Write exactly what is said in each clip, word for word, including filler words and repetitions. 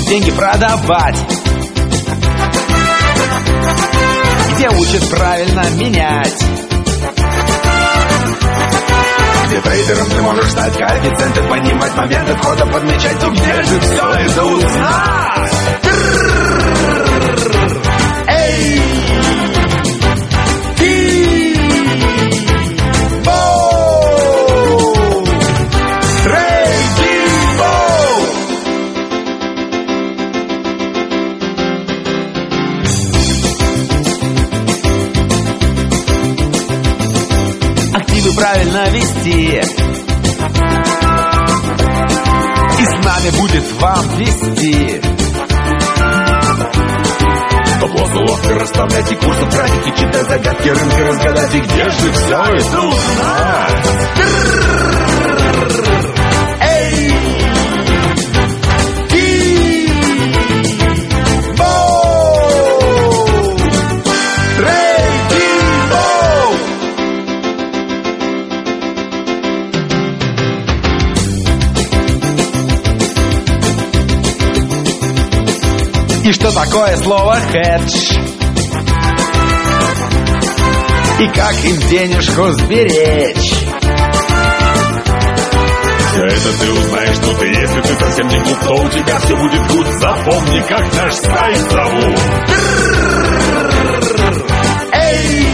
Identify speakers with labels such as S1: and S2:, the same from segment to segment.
S1: учат деньги продавать, где учат правильно менять, где трейдером ты можешь стать, коэффициенты понимать, моменты входа подмечать. Ну где же все это узнать? Эй! Правильно вести, и с нами будет вам вести. Стоп-лосс, уловки расставлять и курсы тратить, и читать загадки рынка разгадать, и где же все это узнать? Эй! И что такое слово хедж? И как им денежку сберечь? Все это ты узнаешь тут, и если ты совсем не глуп, то у тебя все будет гуд. Запомни, как наш сайт зовут. Эй!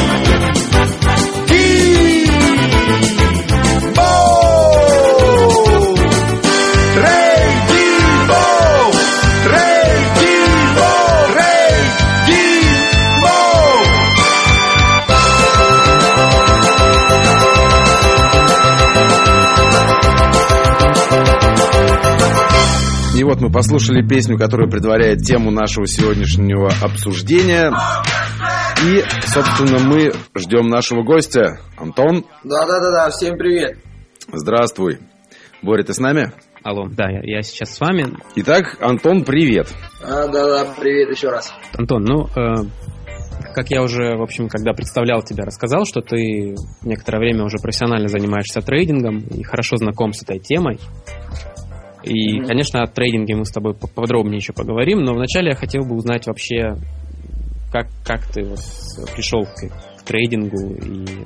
S2: И вот мы послушали песню, которая предваряет тему нашего сегодняшнего обсуждения. И, собственно, мы ждем нашего гостя. Антон?
S3: Да-да-да, всем привет.
S2: Здравствуй. Боря, ты с нами?
S4: Алло, да, я, я сейчас с вами.
S2: Итак, Антон, привет.
S3: А, да-да, привет еще раз.
S4: Антон, ну, э, как я уже, в общем, когда представлял тебя, рассказал, что ты некоторое время уже профессионально занимаешься трейдингом и хорошо знаком с этой темой. И, mm-hmm. конечно, о трейдинге мы с тобой подробнее еще поговорим, но вначале я хотел бы узнать вообще, как, как ты вот пришел к, к трейдингу и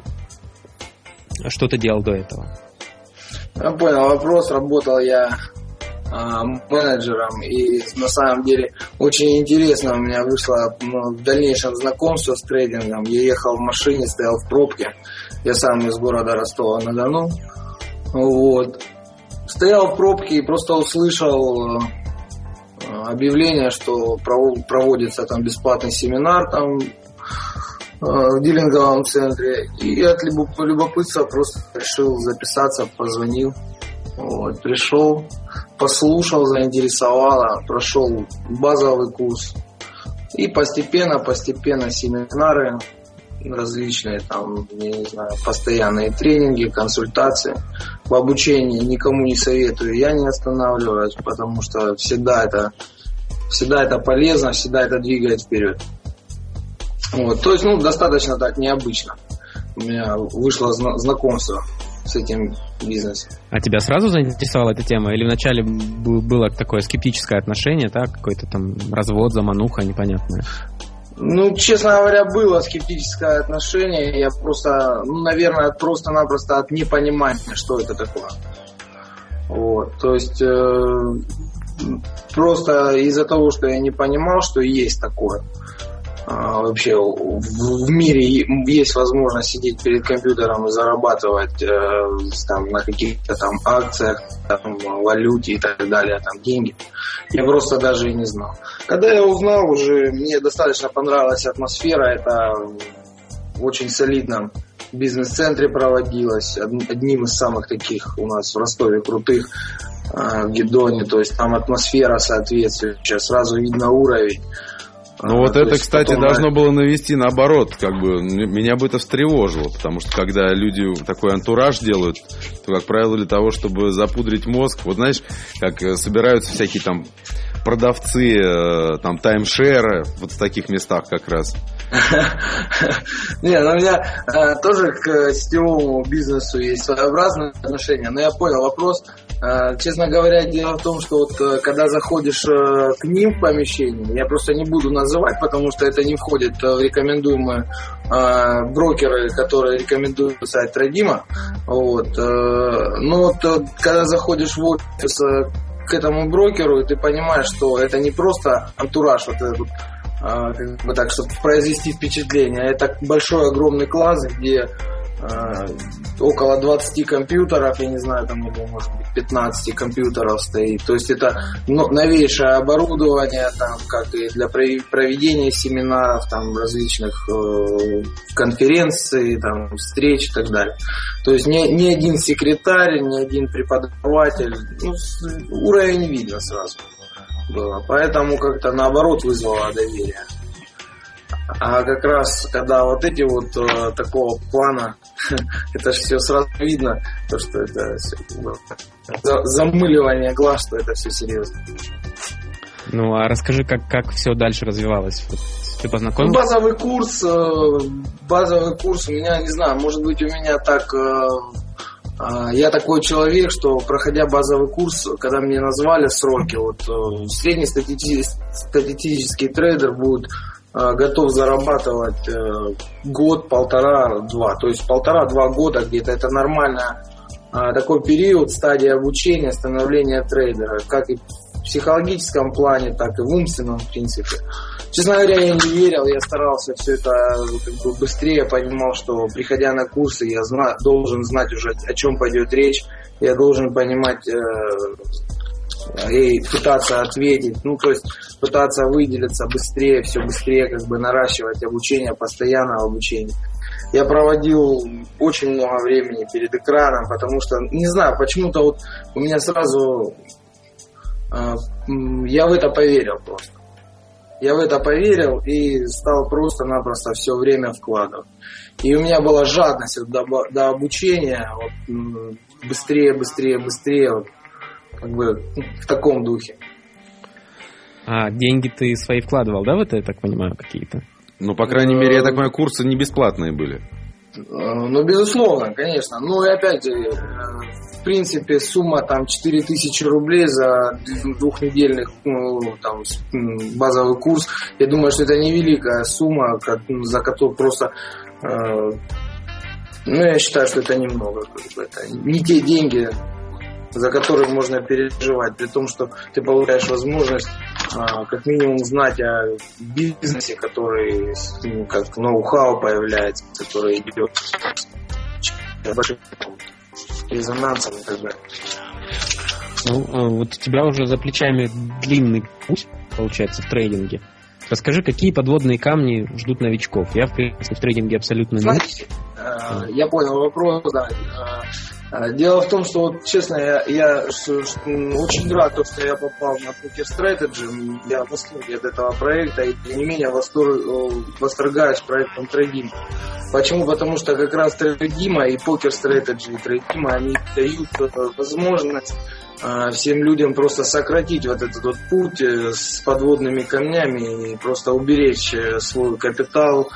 S4: что ты делал до этого.
S3: Я понял вопрос. Работал я а, менеджером, и на самом деле очень интересно у меня вышло ну, в дальнейшем знакомство с трейдингом. Я ехал в машине, стоял в пробке. Я сам из города Ростова-на-Дону. Вот. Стоял в пробке и просто услышал объявление, что проводится там бесплатный семинар там в дилинговом центре. И от любопытства просто решил записаться, позвонил. Вот, пришел, послушал, заинтересовало, прошел базовый курс. И постепенно, постепенно семинары различные, там, я не знаю, постоянные тренинги, консультации. В обучении никому не советую, я не останавливаюсь, потому что всегда это, всегда это полезно, всегда это двигает вперед. Вот, то есть, ну, достаточно так необычно. У меня вышло зна- знакомство с этим бизнесом.
S4: А тебя сразу заинтересовала эта тема? Или вначале было такое скептическое отношение, так, какой-то там развод, замануха непонятная?
S3: Ну, честно говоря, было скептическое отношение. Я просто, ну, наверное, просто-напросто от непонимания, что это такое. Вот, то есть э, просто из-за того, что я не понимал, что есть такое. А, вообще в, в мире есть возможность сидеть перед компьютером и зарабатывать э, там, на каких-то там акциях, там, валюте и так далее, там деньги. Я просто даже и не знал. Когда я узнал, уже мне достаточно понравилась атмосфера. Это в очень солидном бизнес-центре проводилось, одним из самых таких у нас в Ростове крутых, в Гедоне. То есть там атмосфера соответствующая, сразу видно уровень.
S2: Ну вот это, кстати, потом должно было навести наоборот, как бы меня бы это встревожило, потому что когда люди такой антураж делают, то, как правило, для того, чтобы запудрить мозг, вот знаешь, как собираются всякие там продавцы, там таймшеры, вот в таких местах как раз.
S3: Не, ну у меня тоже к сетевому бизнесу есть своеобразное отношение, но я понял вопрос. Честно говоря, дело в том, что вот когда заходишь к ним в помещение, я просто не буду называть, потому что это не входит в рекомендуемые брокеры, которые рекомендуют сайт Трейдима. Вот. Но вот когда заходишь в офис к этому брокеру, и ты понимаешь, что это не просто антураж, вот этот, как бы так, чтобы произвести впечатление, а это большой огромный класс, где около двадцати компьютеров, я не знаю, там, может быть, пятнадцать компьютеров стоит. То есть это новейшее оборудование, там, как и для проведения семинаров, там, различных э, конференций, там, встреч и так далее. То есть ни, ни один секретарь, ни один преподаватель, ну, уровень видно сразу было. Поэтому как-то наоборот вызвало доверие. А как раз, когда вот эти вот э, такого плана, это же все сразу видно, то, что это все, ну, за, замыливание глаз, что это все серьезно.
S4: Ну, а расскажи, как, как все дальше развивалось? Вот, ты познакомился?
S3: Ну, базовый курс, э, базовый курс у меня, не знаю, может быть, у меня так... Э, э, я такой человек, что, проходя базовый курс, когда мне назвали сроки, вот э, среднестатистический трейдер будет готов зарабатывать э, год, полтора, два. То есть полтора-два года где-то. Это нормально э, такой период, стадия обучения, становления трейдера. Как и в психологическом плане, так и в умственном, в принципе. Честно говоря, я не верил, я старался все это как бы быстрее, понимал, что приходя на курсы, я зна- должен знать уже, о чем пойдет речь. Я должен понимать... Э, и пытаться ответить, ну, то есть пытаться выделиться быстрее, все быстрее, как бы наращивать обучение, постоянного обучения. Я проводил очень много времени перед экраном, потому что, не знаю, почему-то вот у меня сразу, э, я в это поверил просто. Я в это поверил и стал просто-напросто все время вкладывать. И у меня была жадность до, до обучения, вот, быстрее, быстрее, быстрее, вот, как бы в таком духе.
S4: А деньги ты свои вкладывал, да, в это, я так понимаю, какие-то?
S2: Ну, по крайней мере, я так понимаю, курсы не бесплатные были.
S3: Ну, безусловно, конечно. Ну, и опять же, в принципе, сумма там четыре тысячи рублей за двухнедельный, ну, там, базовый курс. Я думаю, что это невеликая сумма, за которую просто... Ну, я считаю, что это немного. Это не те деньги, за которые можно переживать, при том, что ты получаешь возможность а, как минимум знать о бизнесе, который, ну, как ноу-хау появляется, который идет с большим резонансом и так далее.
S4: Ну, вот у тебя уже за плечами длинный путь, получается, в трейдинге. Расскажи, какие подводные камни ждут новичков? Я, в принципе, в трейдинге абсолютно не...
S3: А, я понял вопрос, да. Дело в том, что, вот, честно, я, я что, что, очень рад, что я попал на Poker Strategy. Я в восторге от этого проекта и, тем не менее, восторг, восторгаюсь проектом Трейдима. Почему? Потому что как раз Трейдима и Poker Strategy, и Трейдима, они дают возможность а, всем людям просто сократить вот этот вот путь с подводными камнями и просто уберечь свой капитал,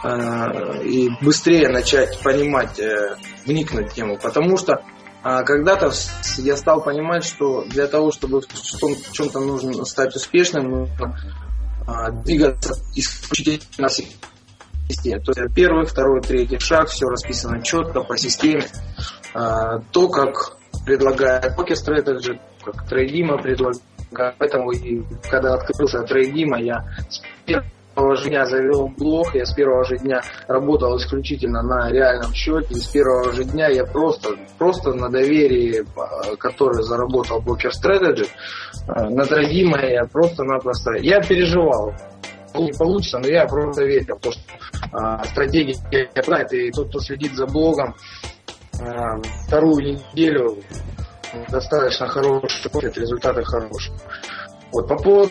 S3: и быстрее начать понимать, вникнуть в тему. Потому что а, когда-то я стал понимать, что для того, чтобы в чем-то нужно стать успешным, нужно а, двигаться исключительно в системе. То есть первый, второй, третий шаг, все расписано четко по системе. А, то, как предлагает Poker Strategy, как Трейдима предлагает. Поэтому, и, когда открылся Трейдима, я с первого же дня завел блог, я с первого же дня работал исключительно на реальном счете, и с первого же дня я просто, просто на доверии, которое заработал Poker Strategy, на Трейдима я просто-напросто, я переживал. Не получится, но я просто верил, потому что а, стратегия знает, и тот, кто следит за блогом, а, вторую неделю достаточно хороший профит, результаты хорошие. Вот, по поводу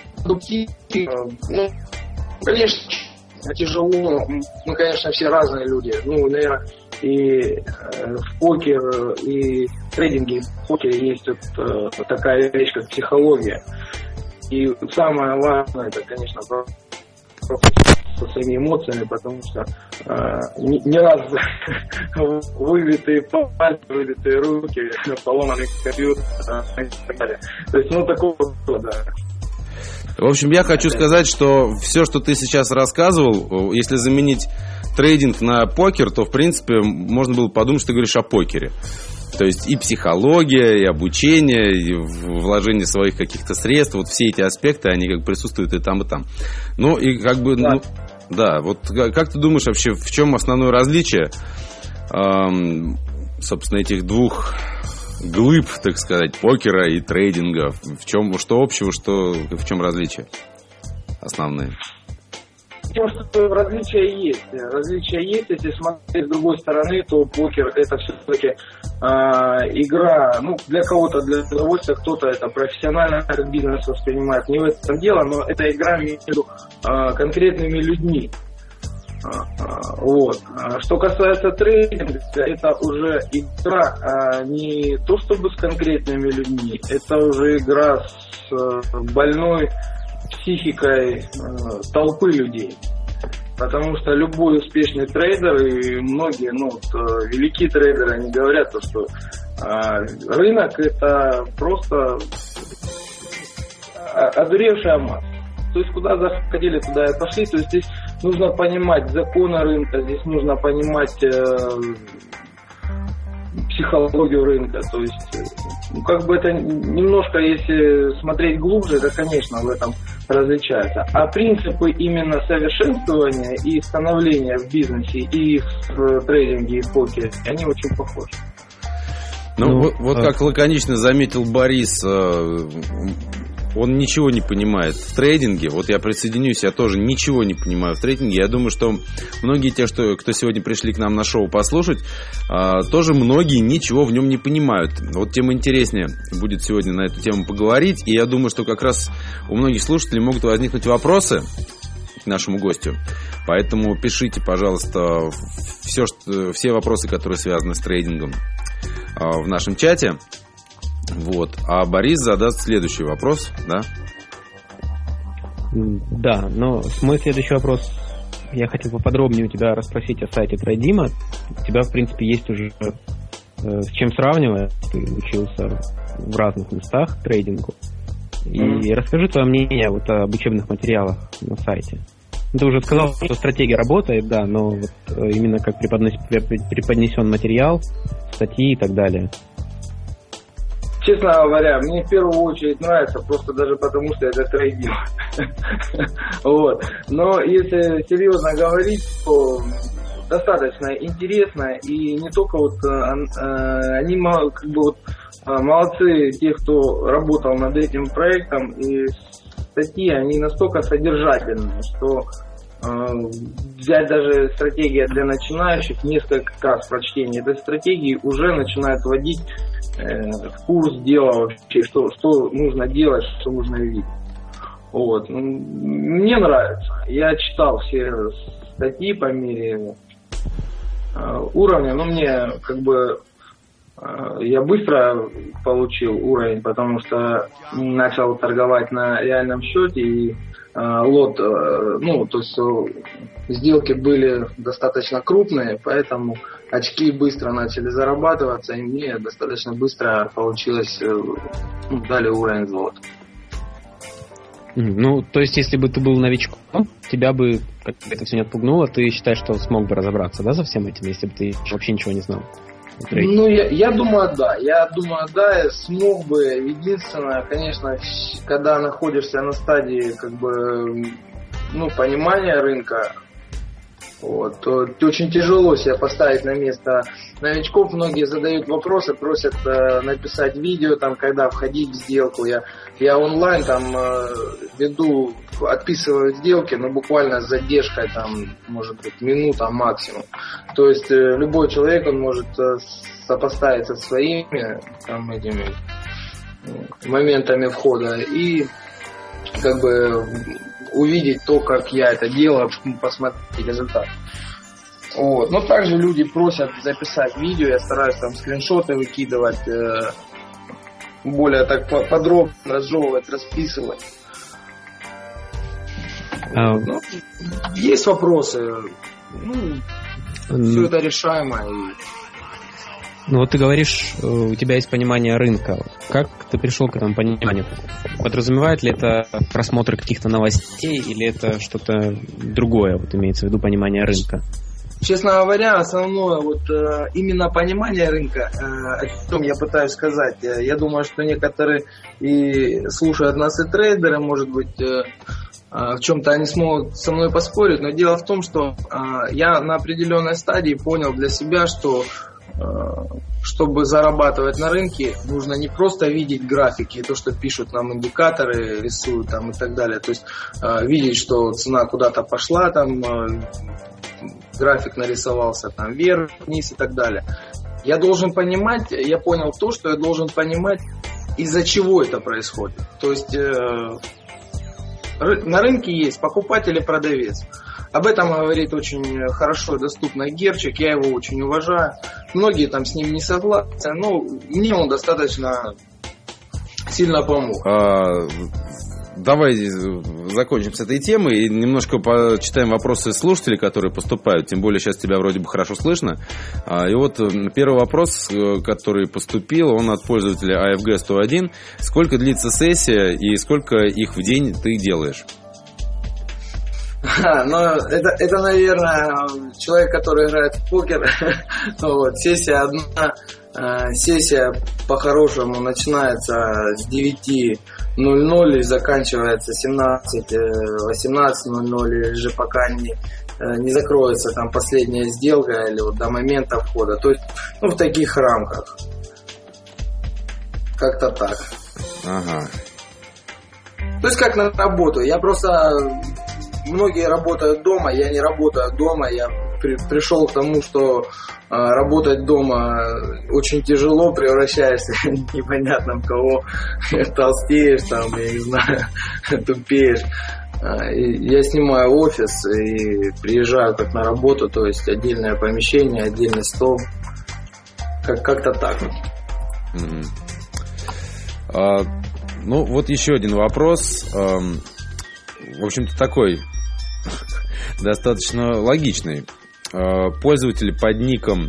S3: ну, конечно, тяжело, мы, конечно, все разные люди, ну, наверное, и в покер, и в трейдинге, и в покере есть вот, такая вещь, как психология. И самое важное, это, конечно, со своими эмоциями, потому что э, не, не раз выбитые пальцы, выбитые руки, поломанный компьютер и так далее. То есть, ну, такого да.
S2: В общем, я хочу сказать, что все, что ты сейчас рассказывал, если заменить трейдинг на покер, то, в принципе, можно было подумать, что ты говоришь о покере. То есть и психология, и обучение, и вложение своих каких-то средств, вот все эти аспекты, они как бы присутствуют и там, и там. Ну, и как бы, да, ну, да вот как ты думаешь вообще, в чем основное различие, эм, собственно, этих двух глыб, так сказать, покера и трейдинга? В чем, что общего, что, в чем различия основные?
S3: Тем, что различия есть. Различия есть, если смотреть с другой стороны, то покер это все-таки э, игра, ну, для кого-то для удовольствия, кто-то это профессионально как бизнес воспринимает. Не в этом дело, но это игра между э, конкретными людьми. Вот. Что касается трейдинга, это уже игра не то чтобы с конкретными людьми, это уже игра с больной психикой толпы людей. Потому что любой успешный трейдер и многие, ну, вот, великие трейдеры, они говорят, то, что рынок это просто одуревшая масса. То есть куда заходили, туда и пошли. То есть здесь нужно понимать законы рынка, здесь нужно понимать э, психологию рынка. То есть, ну, как бы это немножко, если смотреть глубже, это, конечно, в этом различается. А принципы именно совершенствования и становления в бизнесе, и в трейдинге, и в покере, они очень похожи.
S2: Ну, ну вот, вот а... как лаконично заметил Борис, он ничего не понимает в трейдинге. Вот я присоединюсь, я тоже ничего не понимаю в трейдинге. Я думаю, что многие те, что, кто сегодня пришли к нам на шоу послушать, тоже многие ничего в нем не понимают. Вот тем интереснее будет сегодня на эту тему поговорить. И я думаю, что как раз у многих слушателей могут возникнуть вопросы к нашему гостю. Поэтому пишите, пожалуйста, все, что, все вопросы, которые связаны с трейдингом, в нашем чате. Вот. А Борис задаст следующий вопрос, да?
S4: Да, но мой следующий вопрос, я хотел поподробнее у тебя расспросить о сайте Трейдима. У тебя, в принципе, есть уже э, с чем сравнивать. Ты учился в разных местах трейдингу. И mm-hmm. расскажи твое мнение вот об учебных материалах на сайте. Ты уже сказал, что стратегия работает, да, но вот именно как преподнесен материал, статьи и так далее.
S3: Честно говоря, мне в первую очередь нравится, просто даже потому, что это трейдинг. Вот. Но если серьезно говорить, то достаточно интересно, и не только вот они как бы вот молодцы, те, кто работал над этим проектом, и статьи, они настолько содержательные, что взять даже стратегия для начинающих, несколько раз прочтения этой стратегии уже начинает вводить э, в курс дела вообще, что, что нужно делать, что нужно видеть. Вот. Мне нравится. Я читал все статьи по мере э, уровня, но мне как бы э, я быстро получил уровень, потому что начал торговать на реальном счете, и лот, ну, то есть сделки были достаточно крупные, поэтому очки быстро начали зарабатываться, и мне достаточно быстро получилось, ну, дали уровень золота.
S4: Ну, то есть, если бы ты был новичком, тебя бы как это все не отпугнуло, ты считаешь, что смог бы разобраться, да, со всем этим, если бы ты вообще ничего не знал?
S3: Ну, я, я думаю, да. Я думаю, да, я смог бы. Единственное, конечно, когда находишься на стадии, как бы, ну, понимания рынка, вот, то очень тяжело себя поставить на место новичков. Многие задают вопросы, просят э, написать видео, там, когда входить в сделку. Я, я онлайн там э, веду, отписываю сделки, но буквально с задержкой, там, может быть, минута максимум. То есть э, любой человек, он может э, сопоставиться со своими там, этими э, моментами входа и как бы увидеть то, как я это делаю, посмотреть результат. Вот. Но также люди просят записать видео, я стараюсь там скриншоты выкидывать, э, более так подробно разжевывать, расписывать.
S4: А...
S3: Ну, есть вопросы. Ну, все это решаемо. И...
S4: Ну вот ты говоришь, у тебя есть понимание рынка. Как ты пришел к этому пониманию? Подразумевает ли это просмотр каких-то новостей или это что-то другое, вот имеется в виду понимание рынка?
S3: Честно говоря, основное вот именно понимание рынка, о чем я пытаюсь сказать. Я думаю, что некоторые и слушают нас и трейдеры, может быть, в чем-то они смогут со мной поспорить, но дело в том, что я на определенной стадии понял для себя, что чтобы зарабатывать на рынке, нужно не просто видеть графики, то, что пишут нам индикаторы, рисуют там и так далее. То есть э, видеть, что цена куда-то пошла, там э, график нарисовался там вверх, вниз и так далее. Я должен понимать, я понял то, что я должен понимать, из-за чего это происходит. То есть э, ры- на рынке есть покупатель и продавец. Об этом говорит очень хорошо и доступно Герчик, я его очень уважаю. Многие там с ним не согласны, но мне он достаточно сильно помог.
S2: А, давай закончим с этой темой и немножко почитаем вопросы слушателей, которые поступают. Тем более сейчас тебя вроде бы хорошо слышно. И вот первый вопрос, который поступил, он от пользователя а эф джи сто один. Сколько длится сессия и сколько их в день ты делаешь?
S3: А, но это, это, наверное, человек, который играет в покер. Вот, сессия одна. Сессия по-хорошему начинается с девяти ноль ноль и заканчивается семнадцать восемнадцать ноль ноль, или же пока не, не закроется там последняя сделка или вот до момента входа. То есть, ну, в таких рамках. Как-то так.
S2: Ага.
S3: То есть, как на работу. Я просто... Многие работают дома, я не работаю дома, я при, пришел к тому, что э, работать дома очень тяжело, превращаешься непонятно в кого, толстеешь, там, я не знаю, тупеешь. И я снимаю офис и приезжаю как на работу, то есть отдельное помещение, отдельный стол, как- как-то так.
S2: Mm-hmm. А, ну, вот еще один вопрос. А, в общем-то, такой... достаточно логичный. Пользователь под ником,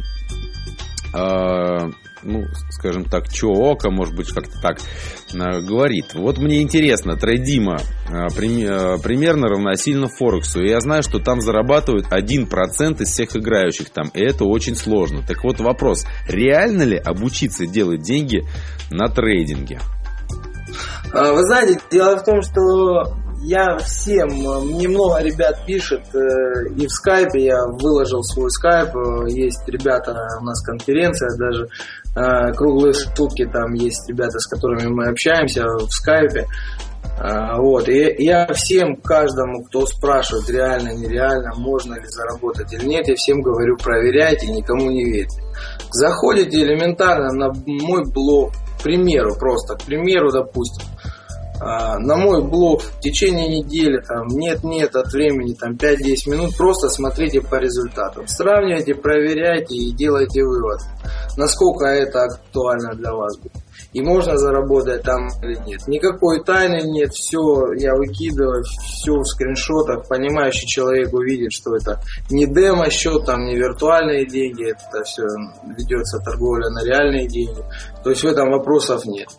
S2: ну, скажем так, Чоока, может быть, как-то так говорит. Вот мне интересно, трейдима примерно равносильно Форексу. И я знаю, что там зарабатывают один процент из всех играющих там. И это очень сложно. Так вот вопрос, реально ли обучиться делать деньги на трейдинге?
S3: Вы знаете, дело в том, что я всем, мне много ребят пишет, и в скайпе я выложил свой скайп, есть ребята, у нас конференция даже, круглые сутки, там есть ребята, с которыми мы общаемся в скайпе. Вот, и я всем, каждому, кто спрашивает, реально, нереально, можно ли заработать или нет, я всем говорю, проверяйте, никому не верьте. Заходите элементарно на мой блог, к примеру, просто, к примеру, допустим, на мой блог в течение недели, там, нет-нет, от времени, там, пять-десять минут, просто смотрите по результатам. Сравнивайте, проверяйте и делайте вывод, насколько это актуально для вас будет. И можно заработать там или нет. Никакой тайны нет, все я выкидываю, все в скриншотах. Понимающий человек увидит, что это не демо-счет, там, не виртуальные деньги, это все ведется торговля на реальные деньги. То есть в этом вопросов нет.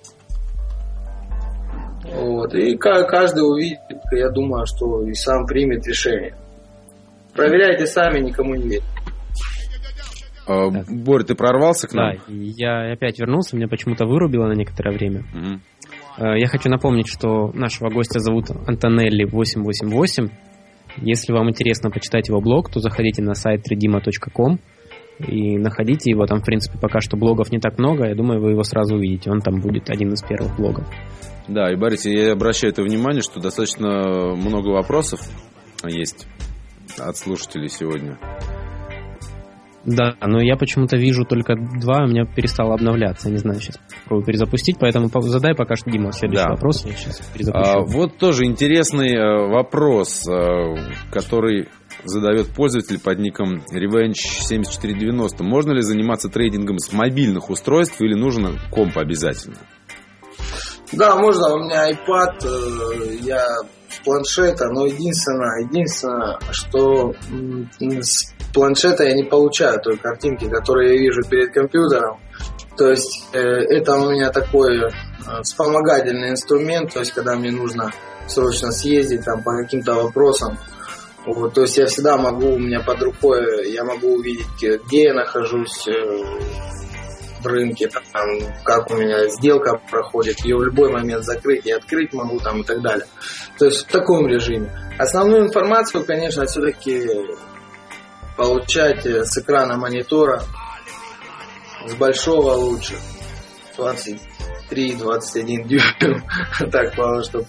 S3: Вот. И каждый увидит, я думаю, что и сам примет решение. Проверяйте сами, никому не верьте.
S2: А, Борь, ты прорвался к нам?
S4: Да, я опять вернулся, меня почему-то вырубило на некоторое время. Mm-hmm. Я хочу напомнить, что нашего гостя зовут Антонелли восемь восемь восемь. Если вам интересно почитать его блог, то заходите на сайт трейдима точка ком и находите его. Там, в принципе, пока что блогов не так много. Я думаю, вы его сразу увидите. Он там будет один из первых блогов.
S2: Да, и, Борис, я обращаю это внимание, что достаточно много вопросов есть от слушателей сегодня.
S4: Да, но я почему-то вижу только два, у меня перестало обновляться. Я не знаю, сейчас попробую перезапустить, поэтому задай пока что, Дима, следующий да. вопрос. Я сейчас перезапущу.
S2: А, вот тоже интересный вопрос, который задает пользователь под ником Revenge семьдесят четыре девяносто. Можно ли заниматься трейдингом с мобильных устройств или нужен комп обязательно?
S3: Да, можно. У меня iPad, я планшета, но единственное, единственное, что с планшета я не получаю той картинки, которую я вижу перед компьютером. То есть э, это у меня такой э, вспомогательный инструмент, то есть когда мне нужно срочно съездить там по каким-то вопросам. Вот, то есть я всегда могу, у меня под рукой, я могу увидеть, где я нахожусь э, в рынке, там, как у меня сделка проходит, ее в любой момент закрыть и открыть могу там и так далее. То есть в таком режиме. Основную информацию, конечно, все-таки получать с экрана монитора, с большого лучше, двадцать три двадцать один дюйм, так, мало, чтобы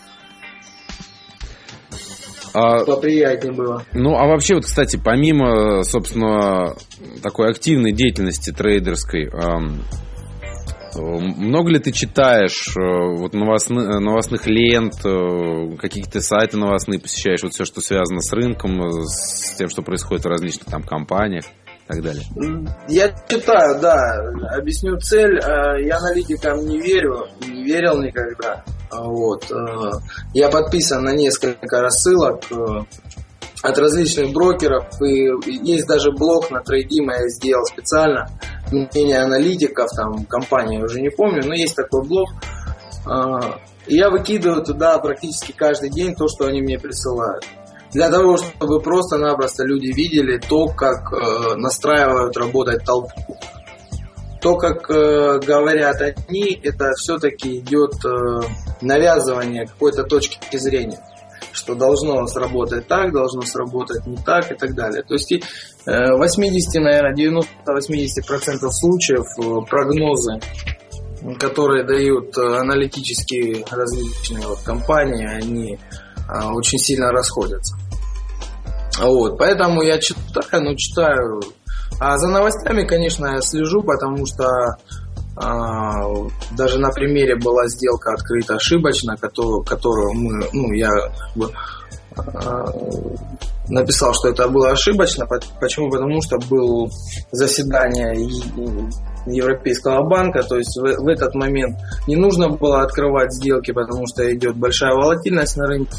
S2: А,
S3: поприятнее было.
S2: ну, а вообще, вот, кстати, помимо, собственно, такой активной деятельности трейдерской, эм, много ли ты читаешь э, вот новостны, новостных лент, э, какие-то сайты новостные посещаешь, вот все, что связано с рынком, с тем, что происходит в различных там компаниях и так далее?
S3: Я читаю, да. Объясню цель. Я аналитикам не верю, не верил никогда. Вот. Я подписан на несколько рассылок от различных брокеров. И есть даже блог на Трейдима, я сделал специально. Мнение аналитиков, там, компании, уже не помню, но есть такой блог. И я выкидываю туда практически каждый день то, что они мне присылают. Для того, чтобы просто-напросто люди видели то, как э, настраивают работать толпу. То, как э, говорят они, это все-таки идет э, навязывание какой-то точки зрения. Что должно сработать так, должно сработать не так и так далее. То есть э, восемьдесят, наверное, девяносто-восемьдесят процентов случаев э, прогнозы, которые дают э, аналитические различные вот, компании, они э, очень сильно расходятся. Вот, поэтому я читаю, ну читаю. А за новостями, конечно, я слежу, потому что а, даже на примере была сделка открыта ошибочно, которую, которую мы, ну, я как бы, а, написал, что это было ошибочно. Почему? Потому что было заседание Европейского банка, то есть в, в этот момент не нужно было открывать сделки, потому что идет большая волатильность на рынке.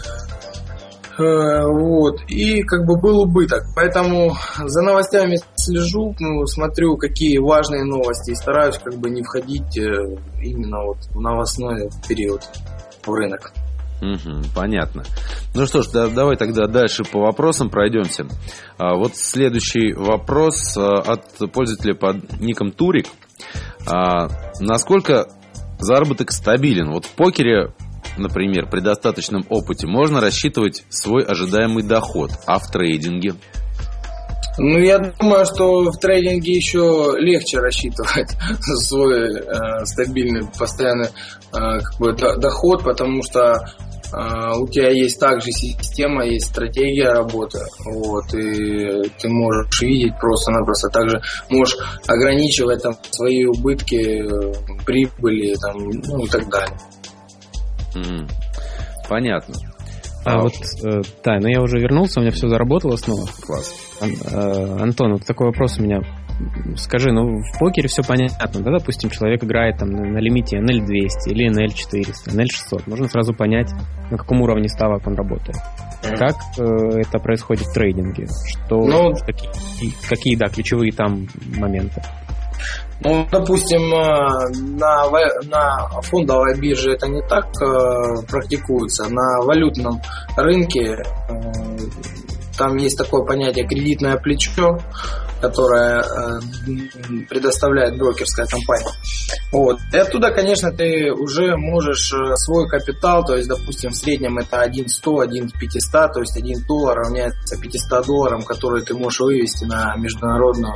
S3: Вот, и как бы был убыток. Поэтому за новостями слежу, ну, смотрю, какие важные новости, и стараюсь как бы не входить именно вот в новостной период в рынок.
S2: Угу, понятно. Ну что ж, да, давай тогда дальше по вопросам пройдемся. А, вот следующий вопрос а, от пользователя под ником Турик. А, насколько заработок стабилен? Вот в покере, например, при достаточном опыте можно рассчитывать свой ожидаемый доход, а в трейдинге?
S3: Ну, я думаю, что в трейдинге еще легче рассчитывать свой э, стабильный, постоянный э, как бы, доход, потому что э, у тебя есть также система, есть стратегия работы, вот, и ты можешь видеть просто-напросто, также можешь ограничивать там свои убытки, прибыли, там, ну и так далее.
S2: Mm, понятно.
S4: А, а вот, э, да, но я уже вернулся, у меня все заработало снова.
S2: Класс.
S4: Ан, э, Антон, вот такой вопрос у меня. Скажи, ну в покере все понятно, да, допустим, человек играет там на, на лимите эн эл двести или эн эл четыреста, эн эл шестьсот. Можно сразу понять, на каком уровне ставок он работает. Mm. Как э, это происходит в трейдинге? Что,
S3: ну,
S4: какие, какие, да, ключевые там моменты?
S3: Ну, допустим, на, на фондовой бирже это не так э, практикуется. На валютном рынке э, там есть такое понятие кредитное плечо, которое э, предоставляет брокерская компания. Вот. И оттуда, конечно, ты уже можешь свой капитал, то есть, допустим, в среднем это один сто, один пятьсот, то есть один доллар равняется пятьсот долларам, которые ты можешь вывести на международную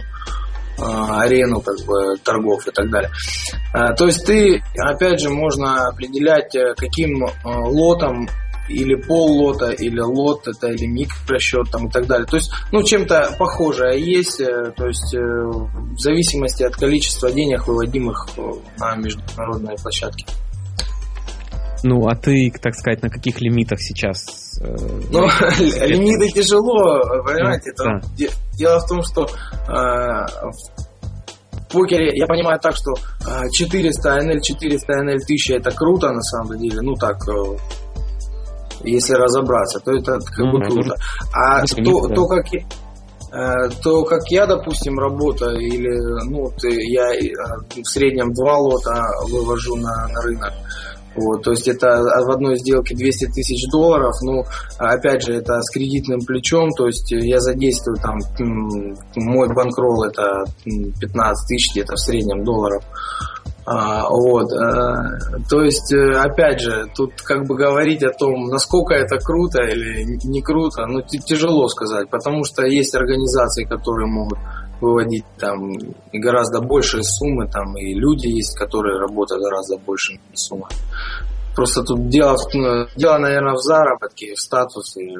S3: арену как бы торгов и так далее. То есть ты, опять же, можно определять, каким лотом или поллота, или лот, это или микросчет там и так далее. То есть, ну, чем-то похожее есть, то есть в зависимости от количества денег, выводимых на международные площадки.
S4: Ну, а ты, так сказать, на каких лимитах сейчас? Э,
S3: ну, лимиты тяжело, понимаете?
S4: Да.
S3: Дело в том, что э, в покере я понимаю так, что э, четыреста, эн эл четыреста, эн эл тысяча это круто на самом деле. Ну так, э, Если разобраться, то это как ну, бы круто. А то, то, как, то, как я, допустим, работаю, или ну, я в среднем два лота вывожу на, на рынок, вот, то есть это в одной сделке двести тысяч долларов, ну, опять же, это с кредитным плечом, то есть я задействую там, мой банкролл это пятнадцать тысяч где-то в среднем долларов. А, вот, а, то есть, опять же, тут как бы говорить о том, насколько это круто или не круто, ну, тяжело сказать, потому что есть организации, которые могут выводить там гораздо большие суммы, там и люди есть, которые работают гораздо большими суммами. Просто тут дело, дело, наверное, в заработке, в статусе.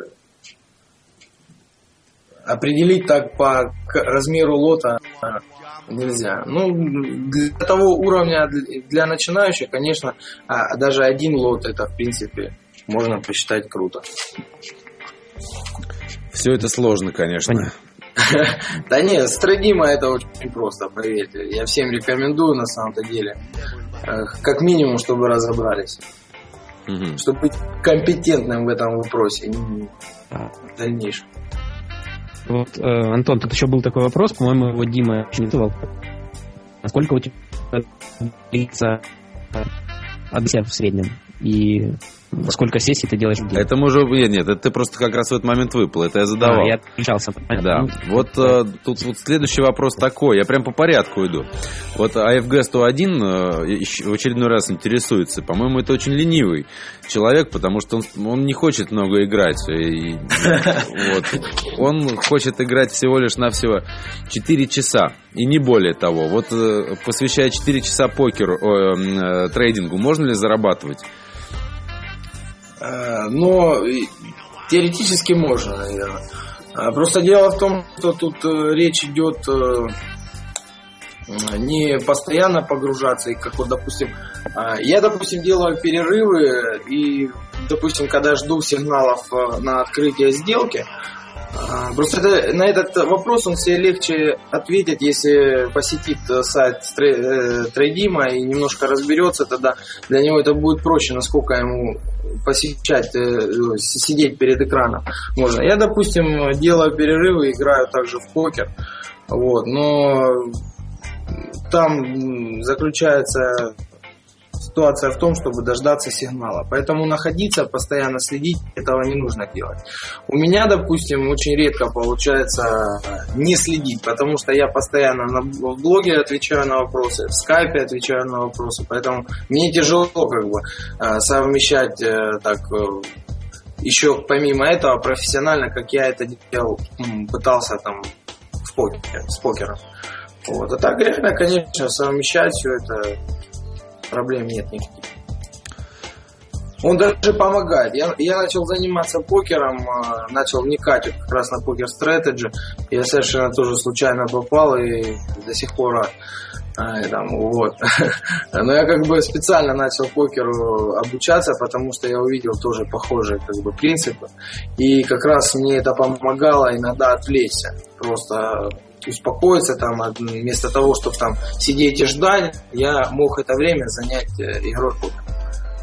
S3: Определить так по размеру лота нельзя. Ну, для того уровня, для начинающих, конечно, даже один лот, это, в принципе, можно посчитать круто.
S2: Все это сложно, конечно. Понятно.
S3: Да нет, с трейдима это очень просто, поверьте. Я всем рекомендую, на самом-то деле. Как минимум, чтобы разобрались. Угу. Чтобы быть компетентным в этом вопросе в дальнейшем.
S4: Вот, э, Антон, тут еще был такой вопрос, по-моему, его Дима задавал. Насколько у тебя длится одна в среднем? И сколько сессий ты делаешь в день?
S2: Это мы уже... Нет, это ты просто как раз в этот момент выпал. Это я задавал.
S4: А, я отключался.
S2: Да. Вот э, тут вот следующий вопрос такой. Я прям по порядку иду. Вот эй эф джи сто один э, в очередной раз интересуется. По-моему, это очень ленивый человек, потому что он, он не хочет много играть. И, вот. Он хочет играть всего лишь навсего четыре часа. И не более того. Вот э, посвящая четыре часа покеру, э, э, трейдингу, можно ли зарабатывать?
S3: Но теоретически можно, наверное. Просто дело в том, что тут речь идет не постоянно погружаться, и как вот, допустим, я, допустим, делаю перерывы, и, допустим, когда жду сигналов на открытие сделки, просто это, на этот вопрос он себе легче ответить, если посетит сайт трейдима и немножко разберется, тогда для него это будет проще, насколько ему посещать, сидеть перед экраном можно. Я, допустим, делаю перерывы, играю также в покер, вот, но там заключается ситуация в том, чтобы дождаться сигнала. Поэтому находиться, постоянно следить, этого не нужно делать. У меня, допустим, очень редко получается не следить, потому что я постоянно на, в блоге отвечаю на вопросы, в скайпе отвечаю на вопросы, поэтому мне тяжело как бы совмещать так еще помимо этого профессионально, как я это делал, пытался там в покере, с покером. Вот. А так реально, конечно, совмещать все это проблем нет никаких. Он даже помогает. Я, я начал заниматься покером, начал вникать как раз на покер стратеджи. Я совершенно тоже случайно попал и до сих пор рад. А, там, вот. Но я как бы специально начал покеру обучаться, потому что я увидел тоже похожие как бы принципы. И как раз мне это помогало иногда отвлечься. Просто успокоиться там, вместо того, чтобы там сидеть и ждать, я мог это время занять игрой в покер.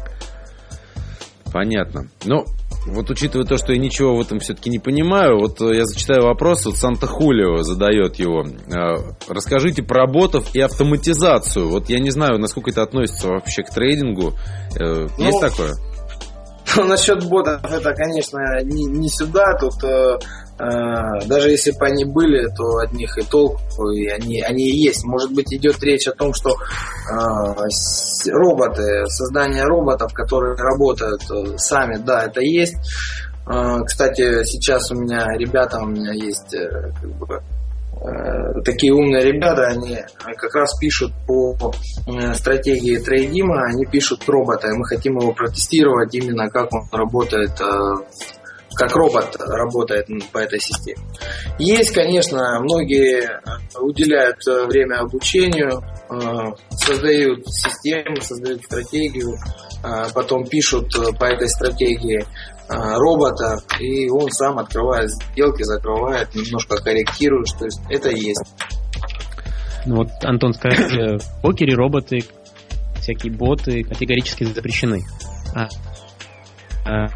S2: Понятно. Ну, вот учитывая то, что я ничего в этом все-таки не понимаю, вот я зачитаю вопрос, вот Санта-Хулио задает его. Расскажите про ботов и автоматизацию. Вот я не знаю, насколько это относится вообще к трейдингу. Есть ну, такое?
S3: Ну, насчет ботов, это, конечно, не, не сюда. Тут э, э, даже если бы они были, то от них и толку, и они, они и есть. Может быть, идет речь о том, что э, роботы, создание роботов, которые работают э, сами, да, это есть. Э, кстати, сейчас у меня ребята, у меня есть э, как бы, такие умные ребята, они как раз пишут по стратегии трейдима, они пишут робота, и мы хотим его протестировать именно как он работает, как робот работает по этой системе. Есть, конечно, многие уделяют время обучению, создают систему, создают стратегию, потом пишут по этой стратегии робота, и он сам открывает сделки, закрывает, немножко корректирует, то есть это и есть.
S4: Ну вот, Антон, скажи, в покере роботы, всякие боты категорически запрещены. А, а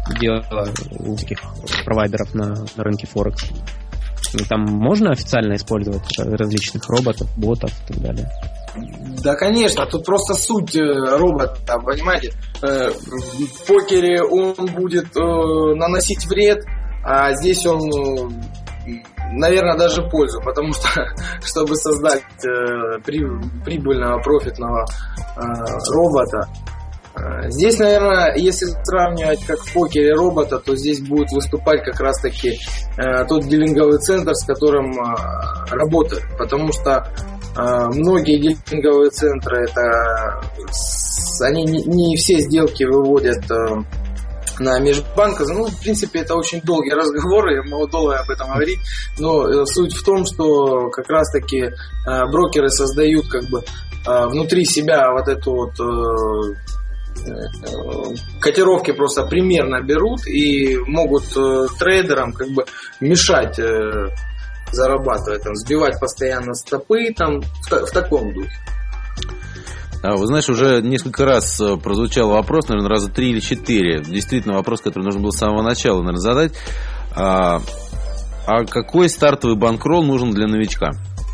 S4: дело у таких провайдеров на, на рынке Форекс? Там можно официально использовать различных роботов, ботов и так далее?
S3: Да, конечно, тут просто суть робота, понимаете? В покере он будет наносить вред, а здесь он, наверное, даже пользу, потому что, чтобы создать прибыльного, профитного робота, здесь, наверное, если сравнивать как в покере робота, то здесь будет выступать как раз-таки э, тот дилинговый центр, с которым э, работают. Потому что э, многие дилинговые центры, это, с, они не, не все сделки выводят э, на межбанк. Ну, в принципе, это очень долгие разговоры, я могу долго об этом говорить. Но э, суть в том, что как раз-таки э, брокеры создают как бы э, внутри себя вот эту вот... Э, котировки просто примерно берут и могут э, трейдерам как бы мешать э, зарабатывать, там, сбивать постоянно стопы там, в, в таком духе.
S2: А, вы знаешь, уже несколько раз прозвучал вопрос, наверное, раза три или четыре. Действительно, вопрос, который нужно было с самого начала, наверное, задать. А, а какой стартовый банкролл нужен для новичка?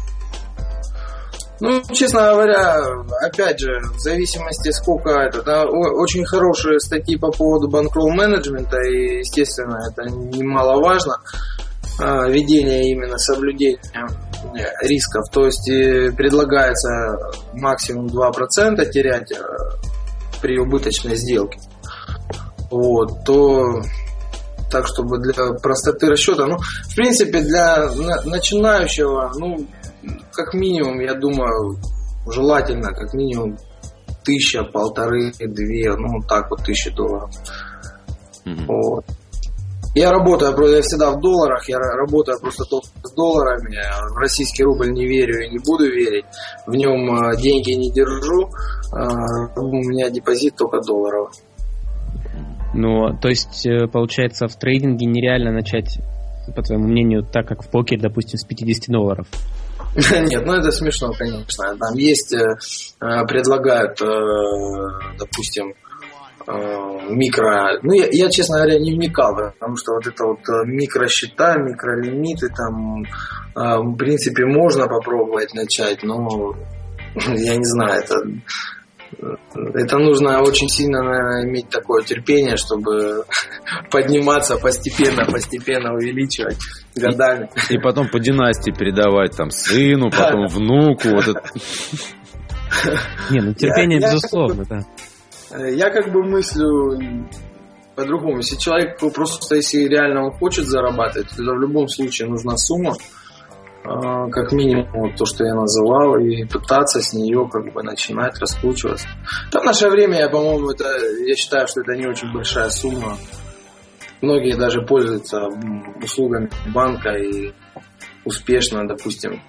S3: Ну, честно говоря, опять же, в зависимости сколько это, да, очень хорошие статьи по поводу банкролл-менеджмента, и, естественно, это немаловажно, ведение именно соблюдения рисков, то есть предлагается максимум два процента терять при убыточной сделке, вот, то... Так, чтобы для простоты расчета, ну, в принципе, для начинающего, ну, как минимум, я думаю, желательно, как минимум, тысяча, полторы, две, ну, так вот, тысячи долларов. Mm-hmm. Вот. Я работаю, я всегда в долларах, я работаю просто только с долларами, в российский рубль не верю и не буду верить, в нем деньги не держу, у меня депозит только долларовый.
S4: Ну, то есть, получается, в трейдинге нереально начать, по твоему мнению, так как в покере, допустим, с пятьдесят долларов?
S3: Нет, ну это смешно, конечно. Там есть, предлагают, допустим, микро... Ну, я, я, честно говоря, не вникал, потому что вот это вот микросчета, микролимиты, там, в принципе, можно попробовать начать, но я не знаю, это... Это нужно очень сильно, наверное, иметь такое терпение, чтобы подниматься постепенно, постепенно увеличивать годами.
S2: И, и потом по династии передавать там сыну, потом внуку. Вот это.
S4: Не, ну терпение я, безусловно, я,
S3: да. Я как бы мыслю по-другому. Если человек просто, если реально он хочет зарабатывать, то в любом случае нужна сумма, как минимум то, что я называл, и пытаться с нее как бы начинать раскручиваться. Да, в наше время, я, по-моему, это, я считаю, что это не очень большая сумма. Многие даже пользуются услугами банка и успешно, допустим.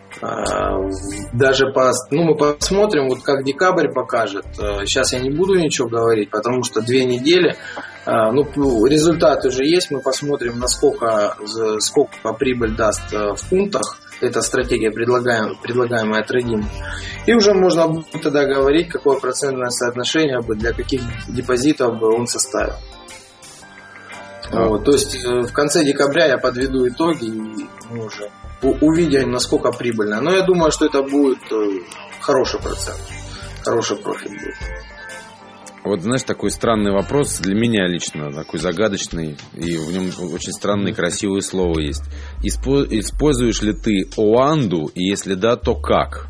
S3: Даже по, ну, мы посмотрим, вот как декабрь покажет. Сейчас я не буду ничего говорить, потому что две недели. Ну, результат уже есть. Мы посмотрим, насколько сколько прибыль даст в фунтах. Это стратегия, предлагаем, предлагаемая трейдингом. И уже можно будет тогда говорить, какое процентное соотношение бы для каких депозитов бы он составил. Вот, то есть в конце декабря я подведу итоги и мы уже увидим, насколько прибыльно. Но я думаю, что это будет хороший процент, хороший профит будет.
S2: Вот, знаешь, такой странный вопрос для меня лично, такой загадочный, и в нем очень странные красивые слова есть. Испо- используешь ли ты Оанду, и если да, то как?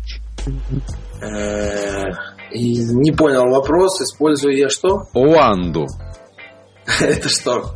S3: Не понял вопрос. Использую я что?
S2: Оанду.
S3: Это что?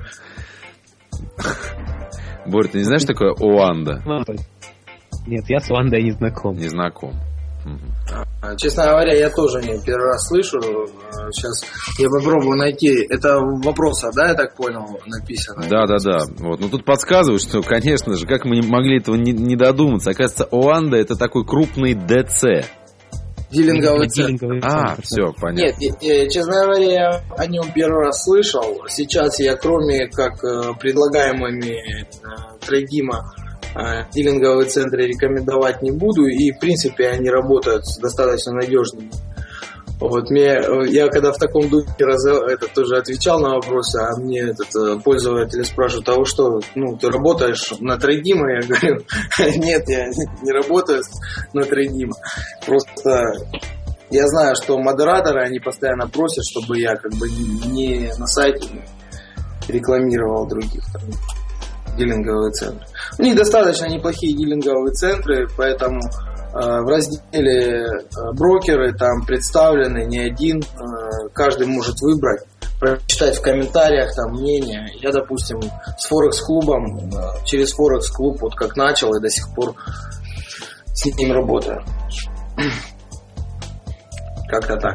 S2: Борь, ты не знаешь, что такое Оанда?
S4: Нет, я с Оандой не знаком.
S2: Не знаком.
S3: Угу. Честно говоря, я тоже не первый раз слышу. Сейчас я попробую найти. Это вопроса, да, я так понял, написано?
S2: Да, да, да. Вот. Но тут подсказывают, что, конечно же, как мы не могли этого не, не додуматься. Оказывается, Оанда — это такой крупный ДЦ.
S3: Дилинговый центр.
S2: А, все, понятно.
S3: Нет, я, честно говоря, я о нем первый раз слышал. Сейчас я, кроме как предлагаемыми трейдима дилинговые центры рекомендовать не буду. И, в принципе, они работают достаточно надежными Вот мне, я когда в таком духе раз, это тоже отвечал на вопросы, а мне этот пользователь спрашивает, а вы что, ну, ты работаешь на трейдима? Я говорю, нет, я не работаю на трейдима. Просто я знаю, что модераторы, они постоянно просят, чтобы я как бы не на сайте рекламировал других там, дилинговые центры. У них достаточно неплохие дилинговые центры, поэтому в разделе брокеры там представлены не один, каждый может выбрать, прочитать в комментариях там мнение. Я, допустим, с Форекс-клубом, через Форекс-клуб вот как начал и до сих пор с ним работаю. Как-то так.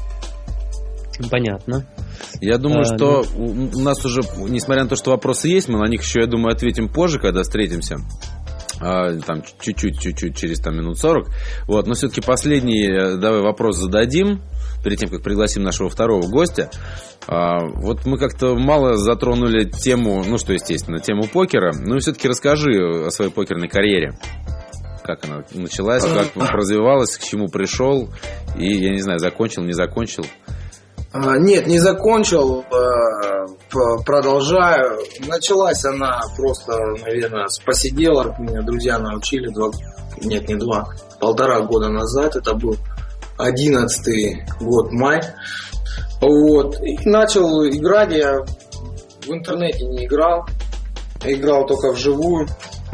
S4: Понятно.
S2: Я думаю, а, что
S4: ну...
S2: у нас уже, несмотря на то, что вопросы есть, мы на них еще, я думаю, ответим позже, когда встретимся. Там чуть-чуть, чуть-чуть, через там, минут сорок. Вот, но все-таки последний давай вопрос зададим, перед тем, как пригласим нашего второго гостя. Вот мы как-то мало затронули тему, ну что, естественно, тему покера. Ну и все-таки расскажи о своей покерной карьере. Как она началась, как развивалась, к чему пришел. И, я не знаю, закончил, не закончил.
S3: Нет, не закончил, продолжаю. Началась она просто, наверное, с посиделок. Меня друзья научили два, нет, не два, полтора года назад. Это был одиннадцатый год, май. Вот. И начал играть. Я в интернете не играл. Играл только вживую.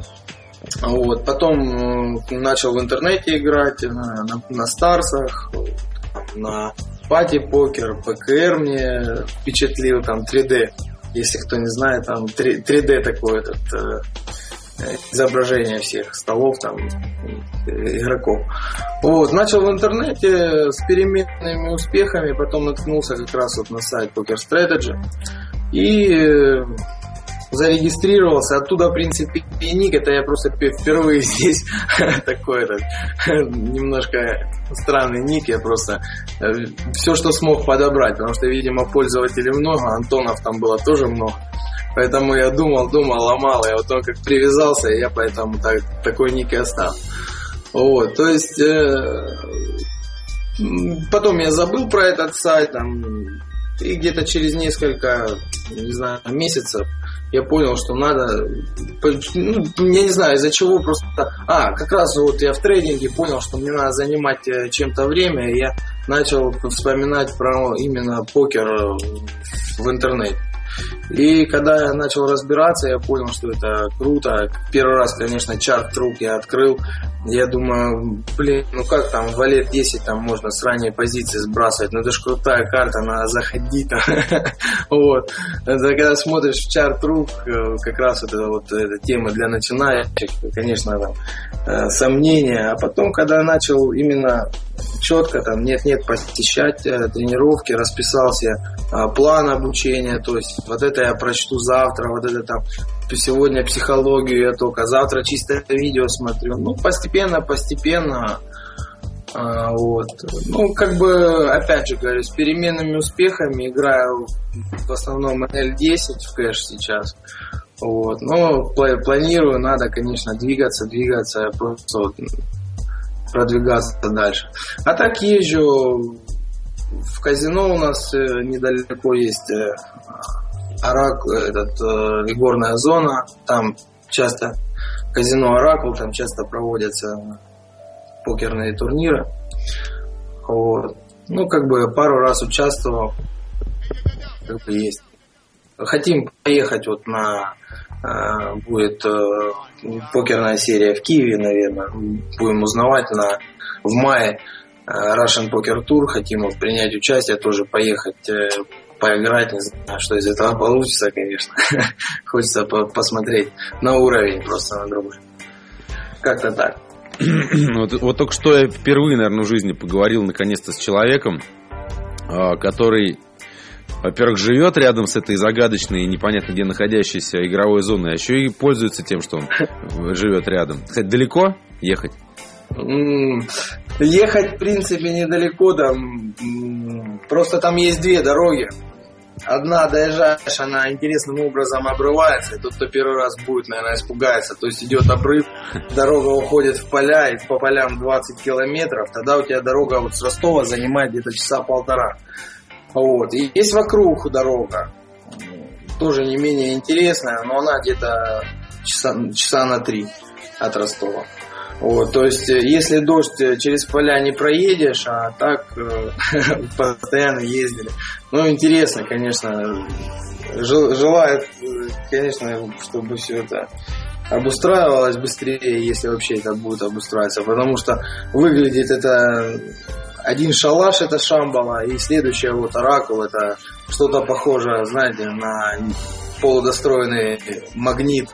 S3: Вот. Потом начал в интернете играть на, на, на Старсах, на Пати покер, ПКР мне впечатлил, там три дэ, если кто не знает, там три дэ такое этот, э, изображение всех столов, там, игроков. Вот, начал в интернете с переменными успехами, потом наткнулся как раз вот на сайт Poker Strategy и э, зарегистрировался. Оттуда, в принципе, и ник, это я просто впервые здесь такой этот, немножко странный ник, я просто все, что смог подобрать, потому что, видимо, пользователей много, Антонов там было тоже много, поэтому я думал, думал, ломал, и вот он как привязался, я поэтому так, такой ник и оставил. Вот, то есть э, потом я забыл про этот сайт, там, и где-то через несколько, не знаю, месяцев я понял, что надо, ну, я не знаю, из-за чего просто... А, как раз вот я в трейдинге понял, что мне надо занимать чем-то время, и я начал вспоминать про именно покер в интернете. И когда я начал разбираться, я понял, что это круто. Первый раз, конечно, чарт-трук я открыл. Я думаю, блин, ну как там, валет десять там можно с ранней позиции сбрасывать. Ну это ж крутая карта, надо заходить там. Вот. Когда смотришь в чарт-трук, как раз вот эта вот эта тема для начинающих, конечно, там сомнения. А потом, когда начал именно четко там нет-нет посещать тренировки, расписался план обучения, то есть вот это я прочту завтра, вот это там сегодня психологию я только, завтра чисто видео смотрю. Ну, постепенно, постепенно. А, вот. Ну, как бы, опять же говорю, с переменными успехами играю в основном эн эл десять в кэш сейчас. Вот. Но планирую, надо, конечно, двигаться, двигаться, просто вот продвигаться дальше. А так езжу в казино, у нас недалеко есть Оракул, этот, э, игорная зона, там часто казино Оракул, там часто проводятся покерные турниры. Вот. Ну, как бы пару раз участвовал, как бы есть. Хотим поехать вот на э, будет э, покерная серия в Киеве, наверное, будем узнавать на в мае э, Russian Poker Tour, хотим вот принять участие, тоже поехать э, поиграть, не знаю, что из этого получится, конечно. Хочется по- посмотреть на уровень просто на другой. Как-то так.
S2: вот, вот только что я впервые, наверное, в жизни поговорил наконец-то с человеком, который, во-первых, живет рядом с этой загадочной и непонятно где находящейся игровой зоной, а еще и пользуется тем, что он живет рядом. Кстати, далеко ехать?
S3: Ехать, в принципе, недалеко, там просто там есть две дороги. одна доезжаешь, она интересным образом обрывается, и тот, кто первый раз будет, наверное, испугается. То есть идет обрыв, дорога уходит в поля, и по полям двадцать километров, тогда у тебя дорога вот с Ростова занимает где-то часа полтора. Вот. И есть вокруг дорога, тоже не менее интересная, но она где-то часа, часа на три от Ростова. Вот, то есть, если дождь, через поля не проедешь, а так э, постоянно ездили. Ну, интересно, конечно. Желаю, конечно, чтобы все это обустраивалось быстрее, если вообще это будет обустраиваться. Потому что выглядит это... Один шалаш — это Шамбала, и следующая вот Оракул — это что-то похожее, знаете, на полудостроенный Магнит.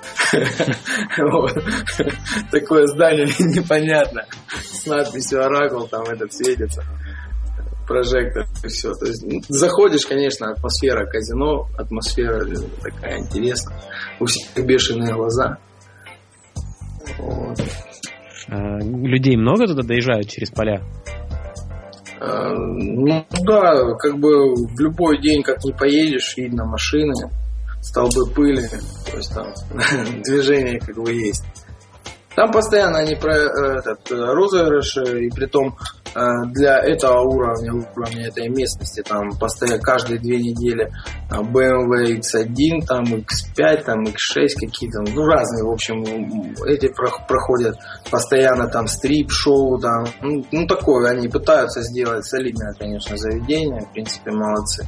S3: Такое здание непонятно. С надписью Оракул, там этот светится. Прожектор и все. То есть, ну, заходишь, конечно, атмосфера казино, атмосфера такая интересная. У всех бешеные глаза. Вот.
S4: А, людей много туда доезжают через поля?
S3: А, ну да, как бы в любой день, как не поедешь, видно машины, столбы пыли, то есть там движение как бы есть. Там постоянно они про этот розыгрыш, и притом для этого уровня, уровня этой местности, там постоянно каждые две недели бэ эм вэ икс один, там икс пять, там икс шесть какие-то, ну разные, в общем, эти проходят постоянно там стрип-шоу, там, ну, ну такое, они пытаются сделать солидное, конечно, заведение, в принципе, молодцы.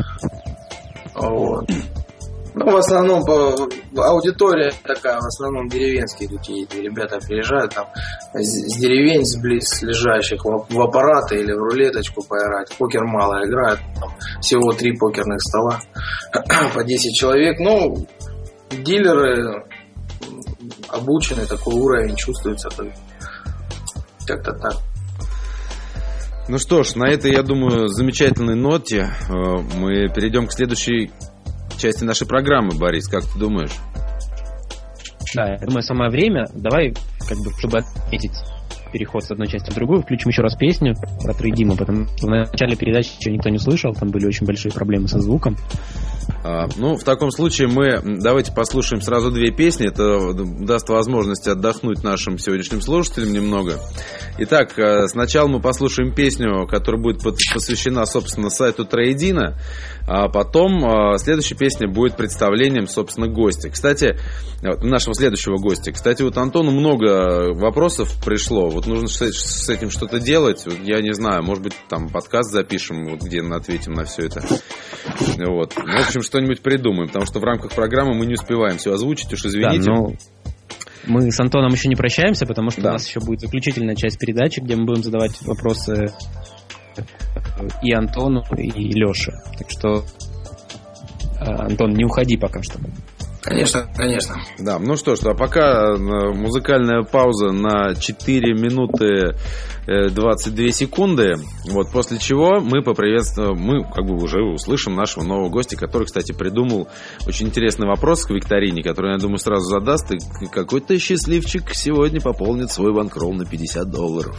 S3: Вот. Ну, в основном по, аудитория такая, в основном деревенские какие-то ребята приезжают там с, с деревень, с близлежащих в, в аппараты или в рулеточку поиграть. Покер мало играют, там всего три покерных стола по десять человек. Ну, дилеры обучены, такой уровень чувствуется как-то так.
S2: Ну что ж, на этой, я думаю, замечательной ноте мы перейдем к следующей части нашей программы, Борис, как ты думаешь?
S4: Да, я думаю, самое время. Давай, как бы, чтобы отметить переход с одной части в другую, включим еще раз песню про трейдима, потому что в начале передачи еще никто не слышал, там были очень большие проблемы со звуком.
S2: А, ну, в таком случае мы давайте послушаем сразу две песни. Это даст возможность отдохнуть нашим сегодняшним слушателям немного. Итак, сначала мы послушаем песню, которая будет посвящена, собственно, сайту Трейдина, а потом следующая песня будет представлением, собственно, гостя. Кстати, нашего следующего гостя. Кстати, вот Антону много вопросов пришло. Вот нужно с этим что-то делать. Я не знаю, может быть, там подкаст запишем, вот, где ответим на все это. Вот. В общем, что-нибудь придумаем, потому что в рамках программы мы не успеваем все озвучить, уж извините.
S4: Да, но мы с Антоном еще не прощаемся, потому что
S2: да.
S4: у нас еще будет заключительная часть передачи, где мы будем задавать вопросы и Антону, и Леше. Так что, Антон, не уходи пока что.
S3: Конечно, конечно.
S2: Да, ну что ж, а пока музыкальная пауза на четыре минуты двадцать две секунды. Вот, после чего мы поприветствуем, мы как бы уже услышим нашего нового гостя, который, кстати, придумал очень интересный вопрос к викторине, который, я думаю, сразу задаст. И какой-то счастливчик сегодня пополнит свой банкролл на пятьдесят долларов.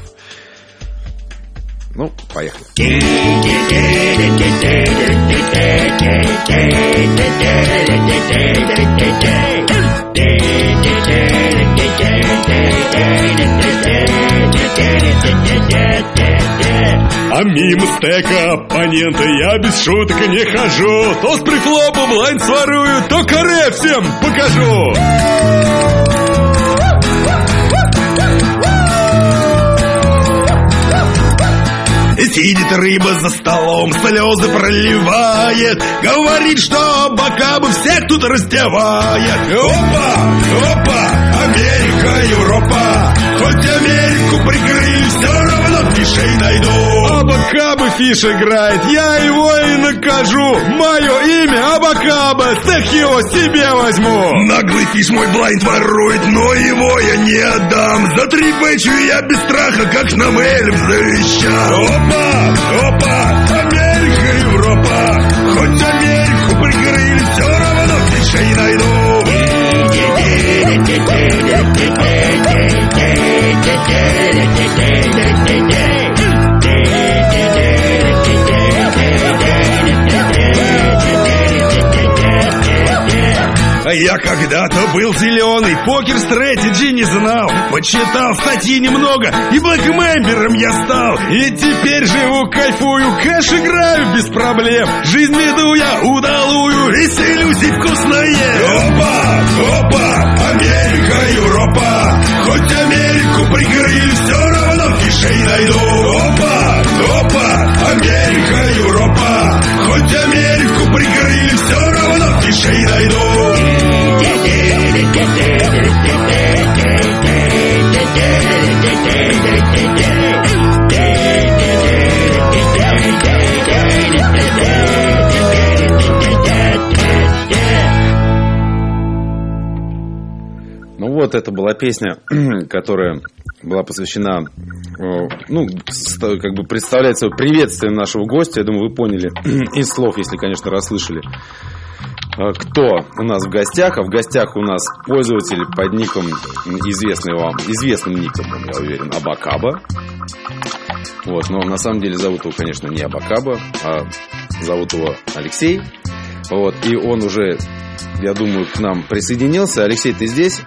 S2: Ну, поехали.
S1: А мимо стека оппонента я без шуток не хожу. То с прифлопом лайн сворую, то каре всем покажу. Сидит рыба за столом, слезы проливает, говорит, что бока бы всех тут раздевает. Опа, опа, Америка, Европа, хоть Америку прикрыли, все равно фишей найду. Абакаба фиш играет, я его и накажу. Мое имя Абакаба, стек его себе возьму. Наглый фиш мой блайнд ворует, но его я не отдам. За три бэчу я без страха, как нам эльф завещал. Опа, опа, Америка, Европа, хоть Америку прикрыли, все равно фишей найду. когда-то был зеленый, покер стратеджи не знал. Почитал статьи немного, и блэкмембером я стал. И теперь живу, кайфую, кэш играю без проблем. Жизнь веду я удалую, веселюсь и вкусно ем. Опа, опа, Америка, Европа. Хоть Америку прикрыли, все равно фишей найду. Опа, опа, Америка, Европа. Хоть Америку прикрыли, все равно фишей найду.
S2: Ну вот, это была песня, которая была посвящена, ну, как бы представляет собой приветствие нашего гостя. Я думаю, вы поняли из слов, если, конечно, расслышали, кто у нас в гостях. А в гостях у нас пользователь под ником, известный вам, известным ником, я уверен, Абакаба. Вот, но на самом деле зовут его, конечно, не Абакаба, а зовут его Алексей. Вот, и он уже, я думаю, к нам присоединился. Алексей, ты здесь?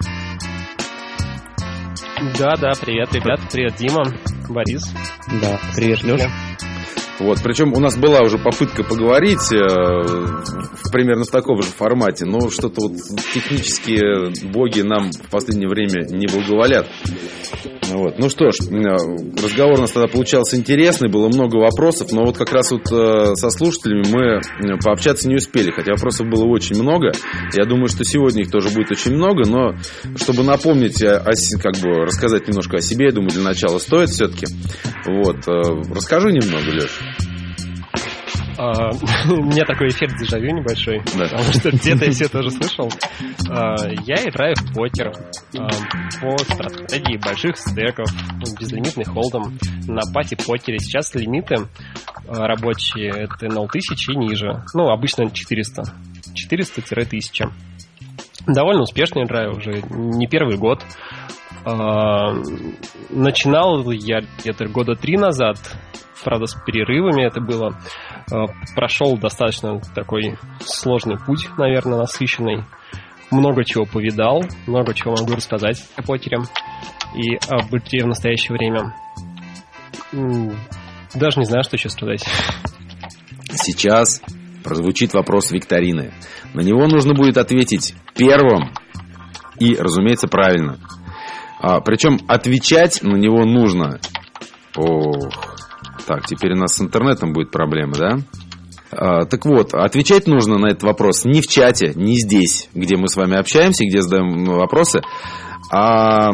S5: Да, да, привет, ребят, привет, Дима, Борис.
S4: Да, привет, Леша.
S2: Вот, причем у нас была уже попытка поговорить э, в, примерно в таком же формате, но что-то вот технические боги нам в последнее время не благоволят. Вот. Ну что ж, разговор у нас тогда получался интересный, было много вопросов, но вот как раз вот э, со слушателями мы пообщаться не успели, хотя вопросов было очень много. Я думаю, что сегодня их тоже будет очень много, но чтобы напомнить, о, о, как бы рассказать немножко о себе, я думаю, для начала стоит все-таки. Вот. Э, расскажи немного, Леш.
S5: Uh, у меня такой эффект дежавю небольшой, да. Потому что где-то я все тоже слышал. Uh, я играю в покер uh, по стратегии больших стеков, безлимитный холдом на пати-покере. Сейчас лимиты uh, рабочие это ноль тысяч и ниже. Ну, обычно четыреста. четыреста-тысяча. Довольно успешно играю уже не первый год. Uh, начинал я где-то года три назад. Правда, с перерывами это было. Прошел достаточно такой сложный путь, наверное, насыщенный. Много чего повидал, много чего могу рассказать о покере и об игре в настоящее время. Даже не знаю, что еще сказать.
S2: Сейчас прозвучит вопрос викторины. На него нужно будет ответить первым и, разумеется, правильно. А, причем отвечать на него нужно... Ох... Так, теперь у нас с интернетом будет проблема, да? А, так вот, отвечать нужно на этот вопрос не в чате, не здесь, где мы с вами общаемся, где задаем вопросы, а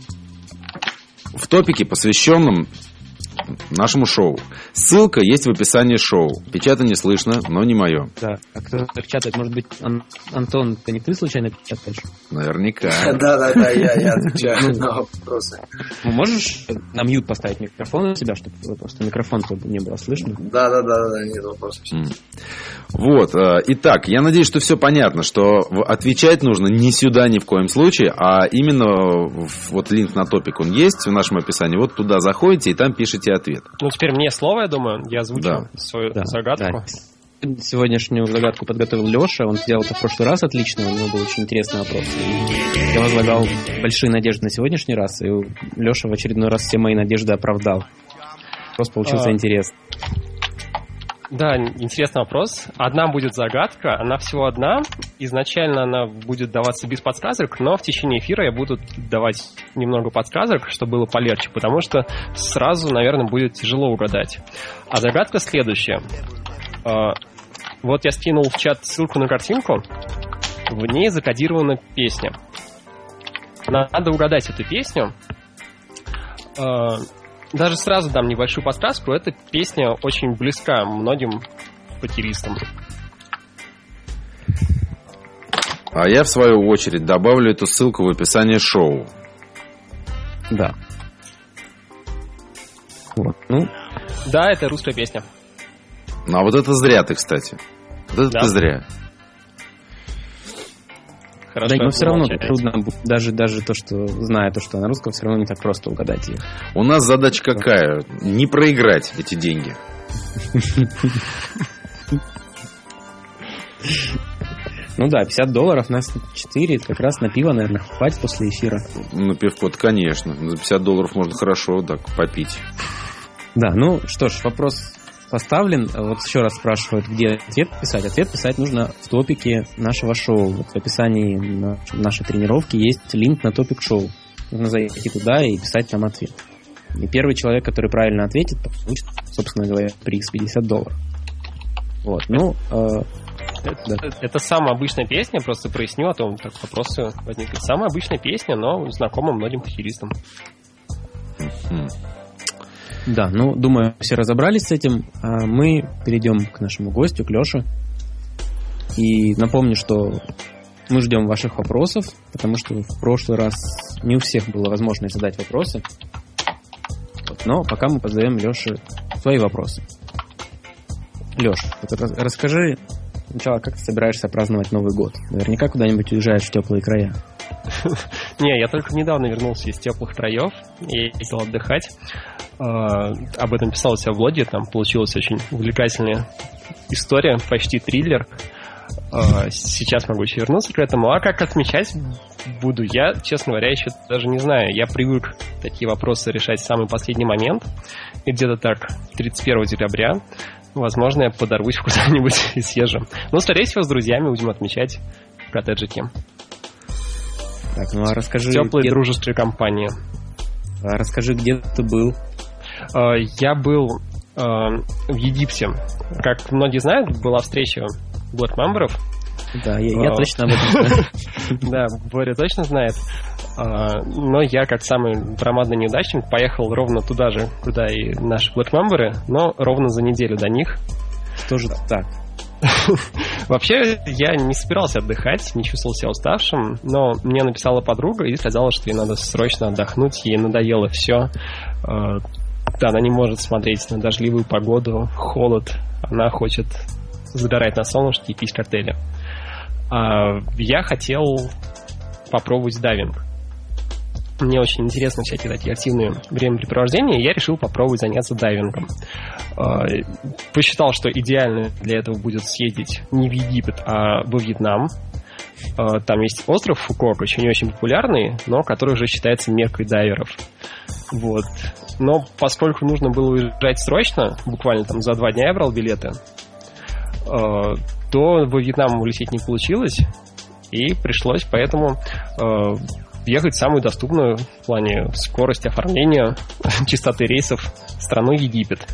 S2: в топике, посвященном нашему шоу. Ссылка есть в описании шоу. Печатать не слышно, но не мое.
S4: Да, а кто печатает? Может быть, Ан- Антон, это не ты случайно печатаешь?
S2: Наверняка.
S3: Да-да-да, я отвечаю на вопросы.
S4: Можешь на мьют поставить микрофон у себя, чтобы просто микрофон не было слышно?
S3: Да-да-да, нет вопросов.
S2: Вот, итак, я надеюсь, что все понятно, что отвечать нужно не сюда ни в коем случае, а именно вот линк на топик, он есть в нашем описании, вот туда заходите и там пишите ответ.
S5: Ну, теперь мне слово, я думаю, я озвучу
S2: да.
S5: свою
S4: да,
S5: загадку.
S4: Да. Сегодняшнюю загадку подготовил Леша, он сделал это в прошлый раз отлично, у него был очень интересный вопрос. И я возлагал большие надежды на сегодняшний раз, и Леша в очередной раз все мои надежды оправдал. Просто получился а... интересный.
S5: Да, интересный вопрос. Одна будет загадка, она всего одна. Изначально она будет даваться без подсказок, но в течение эфира я буду давать немного подсказок, чтобы было полегче, потому что сразу, наверное, будет тяжело угадать. А загадка следующая. Вот я скинул в чат ссылку на картинку. В ней закодирована песня. Надо угадать эту песню. Даже сразу дам небольшую подсказку. Эта песня очень близка многим покеристам.
S2: А я, в свою очередь, добавлю эту ссылку в описание шоу.
S4: Да. Вот, ну.
S5: Да, это русская песня.
S2: Ну, а вот это зря ты, кстати. Вот это
S5: да.
S2: ты зря.
S4: Хорошо, да, но все равно трудно, даже, даже то, что, зная то, что на русском, все равно не так просто угадать ее.
S2: У нас задача какая? Не проиграть эти деньги.
S4: Ну да, пятьдесят долларов нас четыре, как раз на пиво, наверное, хватит после эфира.
S2: На пивко-то, конечно. За пятьдесят долларов можно хорошо так попить.
S4: Да, ну что ж, вопрос поставлен. Вот еще раз спрашивают, где ответ писать. Ответ писать нужно в топике нашего шоу. Вот в описании нашей тренировки есть линк на топик шоу. Нужно зайти туда и писать там ответ. И первый человек, который правильно ответит, получит, собственно говоря, приз пятьдесят долларов. Вот, ну... Э,
S5: это, да. это самая обычная песня, просто проясню, а то так вопросы возникли. Самая обычная песня, но знакома многим хоккеистам.
S4: Mm-hmm. Да, ну, думаю, все разобрались с этим. А мы перейдем к нашему гостю, к Леше. И напомню, что мы ждем ваших вопросов, потому что в прошлый раз не у всех была возможность задать вопросы. Вот, но пока мы позовем Леше свои вопросы. Леш, вот расскажи сначала, как ты собираешься праздновать Новый год? Наверняка куда-нибудь уезжаешь в теплые края.
S5: Не, я только недавно вернулся из теплых краев и ездил отдыхать. Об этом писал у себя в блоге, там получилась очень увлекательная история, почти триллер. Сейчас могу еще вернуться к этому. А как отмечать буду, я, честно говоря, еще даже не знаю. Я привык такие вопросы решать в самый последний момент. И где-то так, тридцать первого декабря, возможно, я подорвусь куда-нибудь и съезжу. Но, скорее всего, с друзьями будем отмечать в коттеджике.
S4: Так, ну а расскажи...
S5: Теплая
S4: где...
S5: дружеская компания.
S4: А расскажи, где ты был?
S5: Я был в Египте. Как многие знают, была встреча Black-мемберов.
S4: Да, я, я точно об этом знаю.
S5: Да, Боря точно знает. Но я, как самый громадный неудачник, поехал ровно туда же, куда и наши Black-мемберы, но ровно за неделю до них.
S4: Что же так?
S5: Вообще, я не собирался отдыхать, не чувствовал себя уставшим, но мне написала подруга и сказала, что ей надо срочно отдохнуть, ей надоело все. Она не может смотреть на дождливую погоду, холод, она хочет загорать на солнышке и пить коктейли. Я хотел попробовать дайвинг. Мне очень интересны всякие такие активные времяпрепровождения, и я решил попробовать заняться дайвингом. Посчитал, что идеально для этого будет съездить не в Египет, а во Вьетнам. Там есть остров Фукок, очень очень популярный, но который уже считается меккой дайверов. Вот. Но поскольку нужно было уезжать срочно, буквально там за два дня я брал билеты, то во Вьетнам улететь не получилось, и пришлось поэтому ехать в самую доступную в плане скорости оформления, частоты рейсов страну Египет.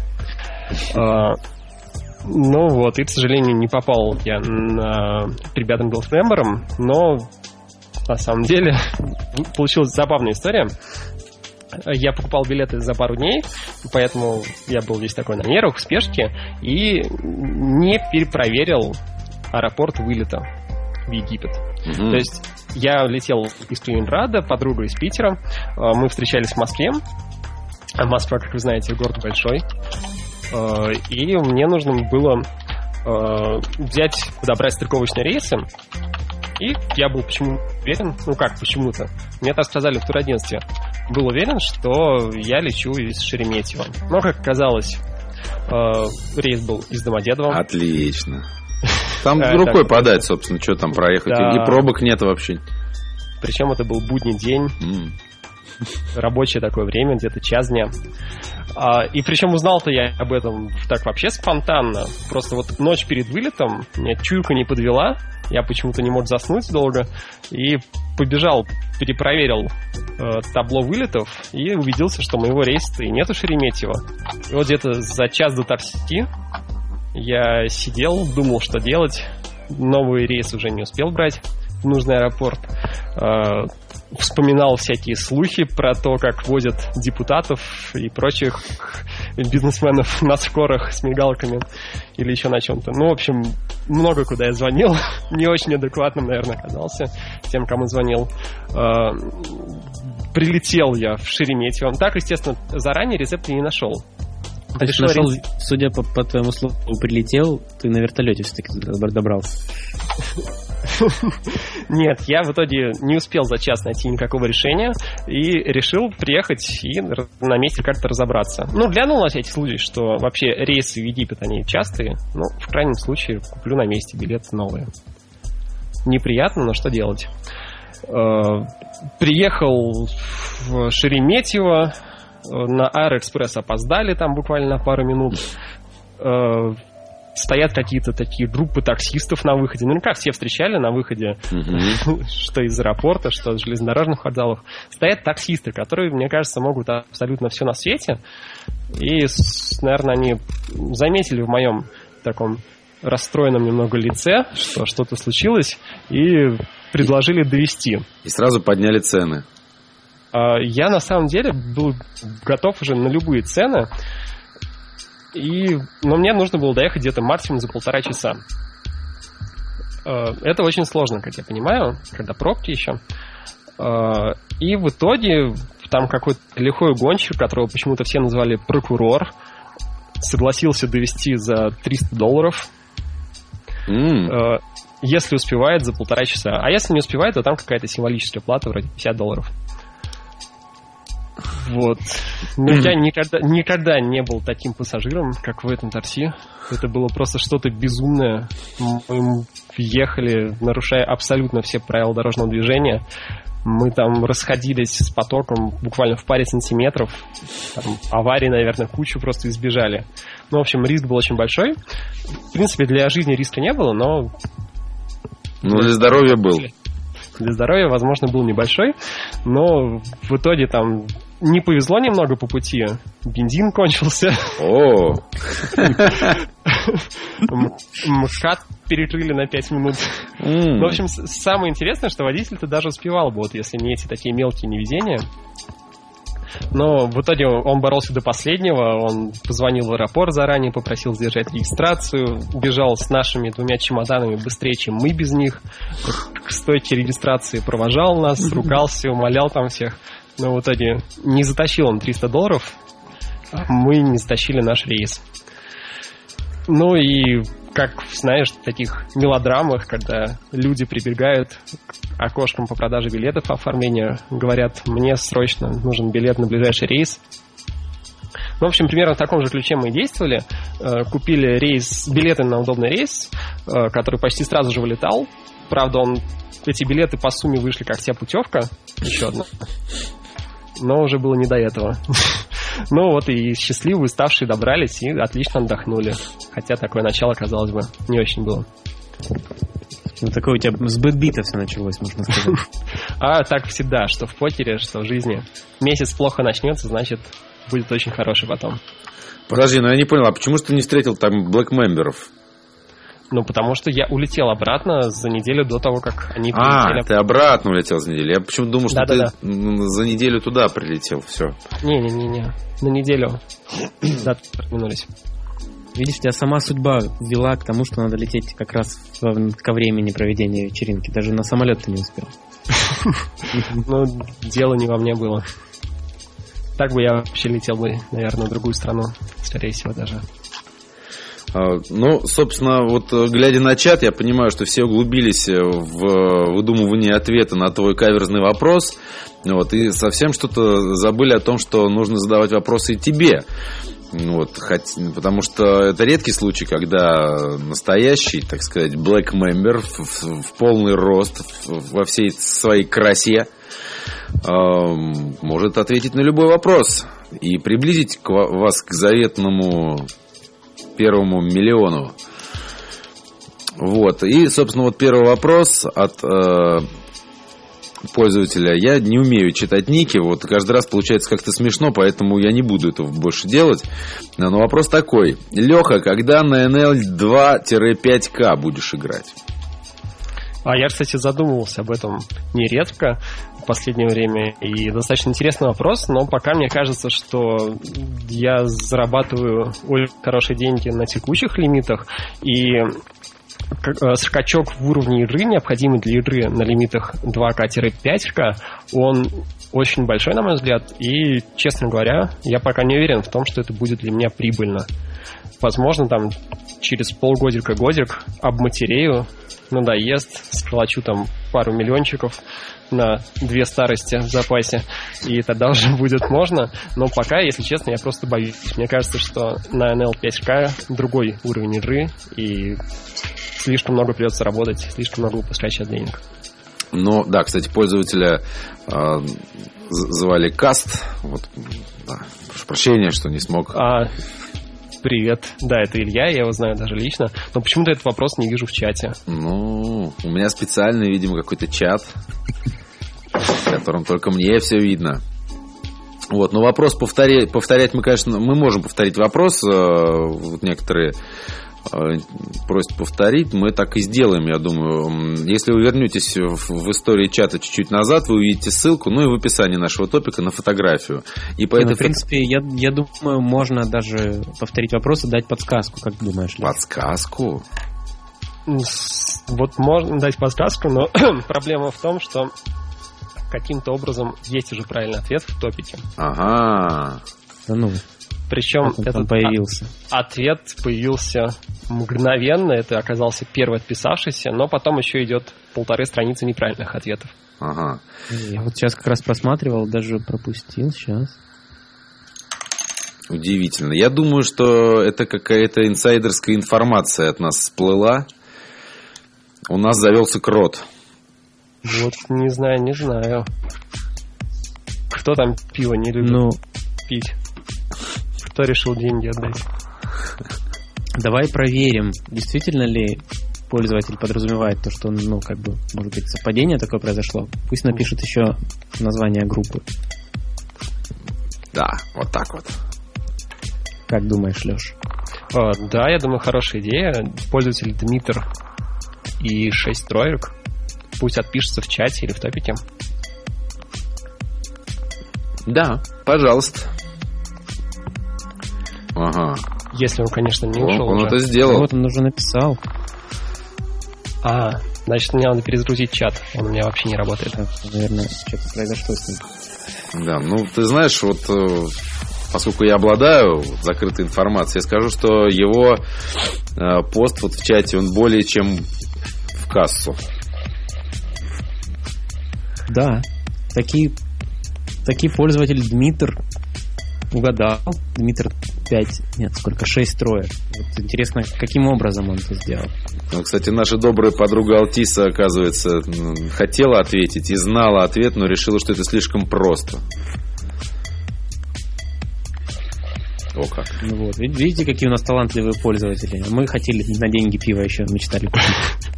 S5: Ну вот, и, к сожалению, не попал я на ребятам Black-мемберам, но на самом деле получилась забавная история. Я покупал билеты за пару дней, поэтому я был весь такой на нервах, в спешке, и не перепроверил аэропорт вылета в Египет. Mm-hmm. То есть я летел из Калининграда, подруга из Питера, мы встречались в Москве. Москва, как вы знаете, город большой. И мне нужно было взять, подобрать стыковочные рейсы. И я был почему уверен, ну как почему-то, мне так сказали в турагентстве, был уверен, что я лечу из Шереметьево. Но, как оказалось, рейс был из Домодедово.
S2: Отлично. Там рукой подать, собственно, что там проехать. И пробок нет вообще.
S5: Причем это был будний день. Рабочее такое время, где-то час дня. А, и причем узнал-то я об этом так вообще спонтанно. Просто вот ночь перед вылетом меня чуйка не подвела. Я почему-то не мог заснуть долго. И побежал, перепроверил э, табло вылетов и убедился, что моего рейса и нету Шереметьево. И вот где-то за час до такси я сидел, думал, что делать. Новый рейс уже не успел брать в нужный аэропорт. Э, вспоминал всякие слухи про то, как возят депутатов и прочих бизнесменов на скорах с мигалками или еще на чем-то. Ну, в общем, много куда я звонил. Не очень адекватным, наверное, оказался тем, кому звонил. Прилетел я в Шереметьево. Так, естественно, заранее рецепта не нашел.
S4: Ты нашел, судя по, по твоему слову, прилетел, ты на вертолете все-таки добрался.
S5: Нет, я в итоге не успел за час найти никакого решения и решил приехать и на месте как-то разобраться. Ну, глянул на всякий случай, что вообще рейсы в Египет, они частые. Ну, в крайнем случае, куплю на месте билеты новые. неприятно, но что делать? Приехал в Шереметьево, на Аэроэкспресс опоздали там буквально на пару минут. Стоят какие-то такие группы таксистов на выходе. Ну, как все встречали на выходе, mm-hmm. что из аэропорта, что из железнодорожных вокзалов. Стоят таксисты, которые, мне кажется, могут абсолютно все на свете. И, наверное, они заметили в моем таком расстроенном немного лице, что что-то случилось, и предложили довезти.
S2: И сразу подняли цены.
S5: Я, на самом деле, был готов уже на любые цены. И, но мне нужно было доехать где-то максимум за полтора часа. Это очень сложно, как я понимаю, когда пробки еще. И в итоге там какой-то лихой гонщик, которого почему-то все называли прокурор, согласился довезти за триста долларов. Mm. Если успевает, за полтора часа. А если не успевает, то там какая-то символическая плата, вроде пятьдесят долларов. Вот. Но я никогда, никогда не был таким пассажиром, как в этом такси. Это было просто что-то безумное. Мы ехали, нарушая абсолютно все правила дорожного движения. Мы там расходились с потоком буквально в паре сантиметров. Там, аварии, наверное, кучу просто избежали. Ну, в общем, риск был очень большой. В принципе, для жизни риска не было, но...
S2: Ну, для здоровья был.
S5: Для здоровья, возможно, был небольшой. Но в итоге там... Не повезло немного по пути. Бензин кончился.
S2: О.
S5: МКАД перекрыли на пять минут. В общем, самое интересное, что водитель-то даже успевал бы, вот если не эти такие мелкие невезения. Но в итоге он боролся до последнего. Он позвонил в аэропорт заранее, попросил сдержать регистрацию. Бежал с нашими двумя чемоданами быстрее, чем мы без них. К стойке регистрации провожал нас, ругался, умолял там всех. Но в итоге не затащил он триста долларов, а мы не затащили наш рейс. Ну и, как, знаешь, в таких мелодрамах, когда люди прибегают к окошкам по продаже билетов по оформлению, говорят, мне срочно нужен билет на ближайший рейс. Ну, в общем, примерно в таком же ключе мы и действовали. Купили рейс, билеты на удобный рейс, который почти сразу же вылетал. Правда, он, эти билеты по сумме вышли как вся путевка, еще одна. Но уже было не до этого. Ну вот и счастливые, уставшие добрались и отлично отдохнули. Хотя такое начало, казалось бы, не очень было.
S4: Ну, такое у тебя с бэтбита все началось, можно сказать.
S5: А так всегда, что в покере, что в жизни. Месяц плохо начнется, значит, будет очень хороший потом.
S2: Подожди, ну я не понял, а почему же ты не встретил там блэк-мемберов?
S5: Ну, потому что я улетел обратно за неделю до того, как они прилетели.
S2: А, ты обратно улетел за неделю. Я почему-то думал, что
S5: Да-да-да.
S2: ты за неделю туда прилетел. Все.
S5: Не-не-не, на неделю. Да, вернулись.
S4: Видишь, тебя сама судьба вела к тому, что надо лететь как раз ко времени проведения вечеринки. Даже на самолет ты не успел.
S5: Ну, дело не во мне было. Так бы я вообще летел бы, наверное, в другую страну. Скорее всего, даже.
S2: Ну, собственно, вот глядя на чат, я понимаю, что все углубились в выдумывание ответа на твой каверзный вопрос, вот, и совсем что-то забыли о том, что нужно задавать вопросы и тебе. Вот, хоть, потому что это редкий случай, когда настоящий, так сказать, black member в, в, в полный рост, в, во всей своей красе э, может ответить на любой вопрос и приблизить к, вас к заветному первому миллиону. Вот. И, собственно, вот первый вопрос от э, пользователя. Я не умею читать ники, вот каждый раз получается как-то смешно, поэтому я не буду этого больше делать. Но вопрос такой. Леха, когда на эн эл два пять ка будешь играть?
S5: А я, кстати, задумывался об этом нередко в последнее время. И достаточно интересный вопрос, но пока мне кажется, что я зарабатываю очень хорошие деньги на текущих лимитах, и скачок в уровне игры, необходимый для игры на лимитах два ка пять ка, он очень большой, на мой взгляд, и, честно говоря, я пока не уверен в том, что это будет для меня прибыльно. Возможно, там через полгодика-годик обматерею, надоест, сколочу там пару миллиончиков на две старости в запасе, и тогда уже будет можно. Но пока, если честно, я просто боюсь. Мне кажется, что на эн эл пять ка другой уровень игры, и слишком много придется работать, слишком много упускать сейчас денег.
S2: Ну, да, кстати, пользователя э, звали Каст. Вот, да, прошу прощения, что не смог.
S5: А, привет. Да, это Илья, я его знаю даже лично. Но почему-то этот вопрос не вижу в чате.
S2: Ну, у меня специальный, видимо, какой-то чат, в котором только мне все видно. Вот, но вопрос повторять, повторять мы, конечно, мы можем повторить вопрос. Вот некоторые просят повторить, мы так и сделаем, я думаю. Если вы вернетесь в, в истории чата чуть-чуть назад, вы увидите ссылку, ну и в описании нашего топика на фотографию. И по
S4: ну,
S2: этой
S4: в принципе, фото... я, я думаю, можно даже повторить вопрос и дать подсказку, как думаешь? Ли?
S2: Подсказку?
S5: Вот можно дать подсказку, но проблема в том, что каким-то образом есть уже правильный ответ в топике.
S2: Ага.
S4: Да ну.
S5: Причем этот
S4: появился.
S5: ответ появился мгновенно. Это оказался первый отписавшийся, но потом еще идет полторы страницы неправильных ответов.
S2: Ага.
S4: Я вот сейчас как раз просматривал, даже пропустил. Сейчас.
S2: Удивительно. Я думаю, что это какая-то инсайдерская информация от нас всплыла. У нас завелся крот.
S5: Вот не знаю, не знаю. Кто там пиво не любит
S4: ну...
S5: пить? Кто решил деньги отдать?
S4: Давай проверим, действительно ли пользователь подразумевает то, что, ну, как бы, может быть, совпадение такое произошло. Пусть напишет еще название группы.
S2: Да, вот так вот.
S4: Как думаешь, Леш?
S5: О, да, я думаю, хорошая идея. Пользователь Дмитр и шесть троек пусть отпишется в чате или в топике.
S2: Да, пожалуйста. Ага.
S5: Если он, конечно, не ушел.
S2: Он, он
S5: уже.
S2: это сделал.
S4: Вот он уже написал.
S5: А, значит, мне надо перезагрузить чат. Он у меня вообще не работает.
S4: Так, наверное, что-то произошло с ним.
S2: Да, ну ты знаешь, вот поскольку я обладаю закрытой информацией, я скажу, что его э, пост вот в чате, он более чем в кассу.
S4: Да, такие, такие пользователи Дмитр угадал. Дмитр пять, нет, сколько, шесть троек. Вот интересно, каким образом он это сделал.
S2: Ну, кстати, наша добрая подруга Алтиса, оказывается, хотела ответить и знала ответ, но решила, что это слишком просто. О как.
S4: Ну вот, видите, какие у нас талантливые пользователи. Мы хотели на деньги пива еще мечтали купить.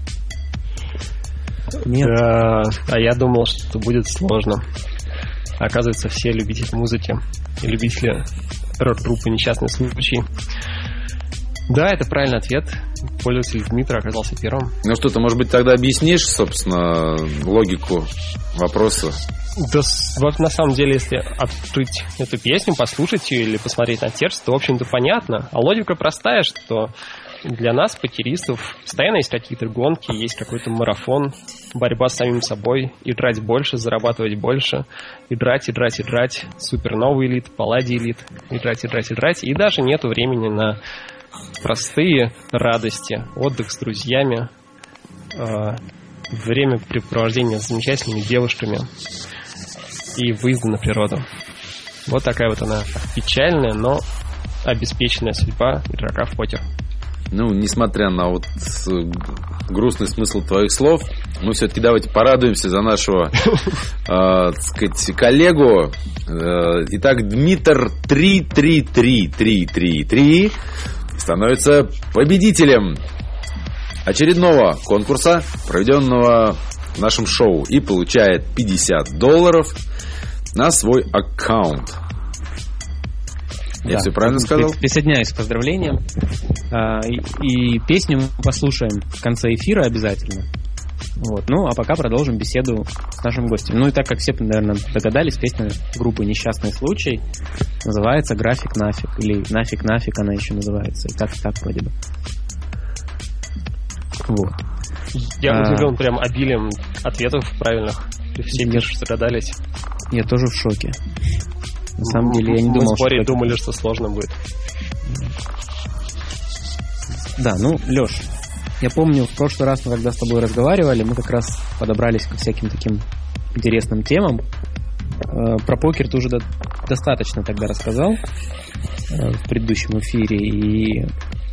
S5: Нет. А, а я думал, что будет сложно. Оказывается, все любители музыки и любители рок-группы «Несчастный случай». Да, это правильный ответ. Пользователь Дмитрий оказался первым.
S2: Ну что, ты, может быть, тогда объяснишь, собственно, логику вопроса?
S5: Да, вот на самом деле, если открыть эту песню, послушать ее или посмотреть на текст, то, в общем-то, понятно. А логика простая, что для нас, покеристов, постоянно есть какие-то гонки, есть какой-то марафон, борьба с самим собой, играть больше, зарабатывать больше, играть, играть, играть, суперновый элит, палладий элит, играть, играть, играть, и даже нету времени на простые радости, отдых с друзьями, э, времяпрепровождение с замечательными девушками и выезды на природу. Вот такая вот она печальная, но обеспеченная судьба игрока в покер.
S2: Ну, несмотря на вот грустный смысл твоих слов, мы все-таки давайте порадуемся за нашего, э, так сказать, коллегу. Э, итак, Дмитр три три три три три три становится победителем очередного конкурса, проведенного в нашем шоу, и получает пятьдесят долларов на свой аккаунт. Я
S4: да,
S2: все правильно сказал?
S4: Присоединяюсь к поздравлениям. А, и, и песню мы послушаем в конце эфира обязательно. Вот. Ну, а пока продолжим беседу с нашим гостем. Ну и так как все, наверное, догадались, песня группы «Несчастный случай» называется «График нафиг». Или «Нафиг нафиг» она еще называется. И так, так вроде бы. Вот.
S5: Я
S4: а,
S5: удивлен прям обилием ответов правильных. Все пишут, что догадались.
S4: Я тоже в шоке. На самом деле, я не
S5: Мы
S4: думал,
S5: спорить
S4: что...
S5: думали, что сложно будет.
S4: Да, ну, Леш, я помню, в прошлый раз, мы когда с тобой разговаривали, мы как раз подобрались ко всяким таким интересным темам. Про покер ты уже до- достаточно тогда рассказал в предыдущем эфире. И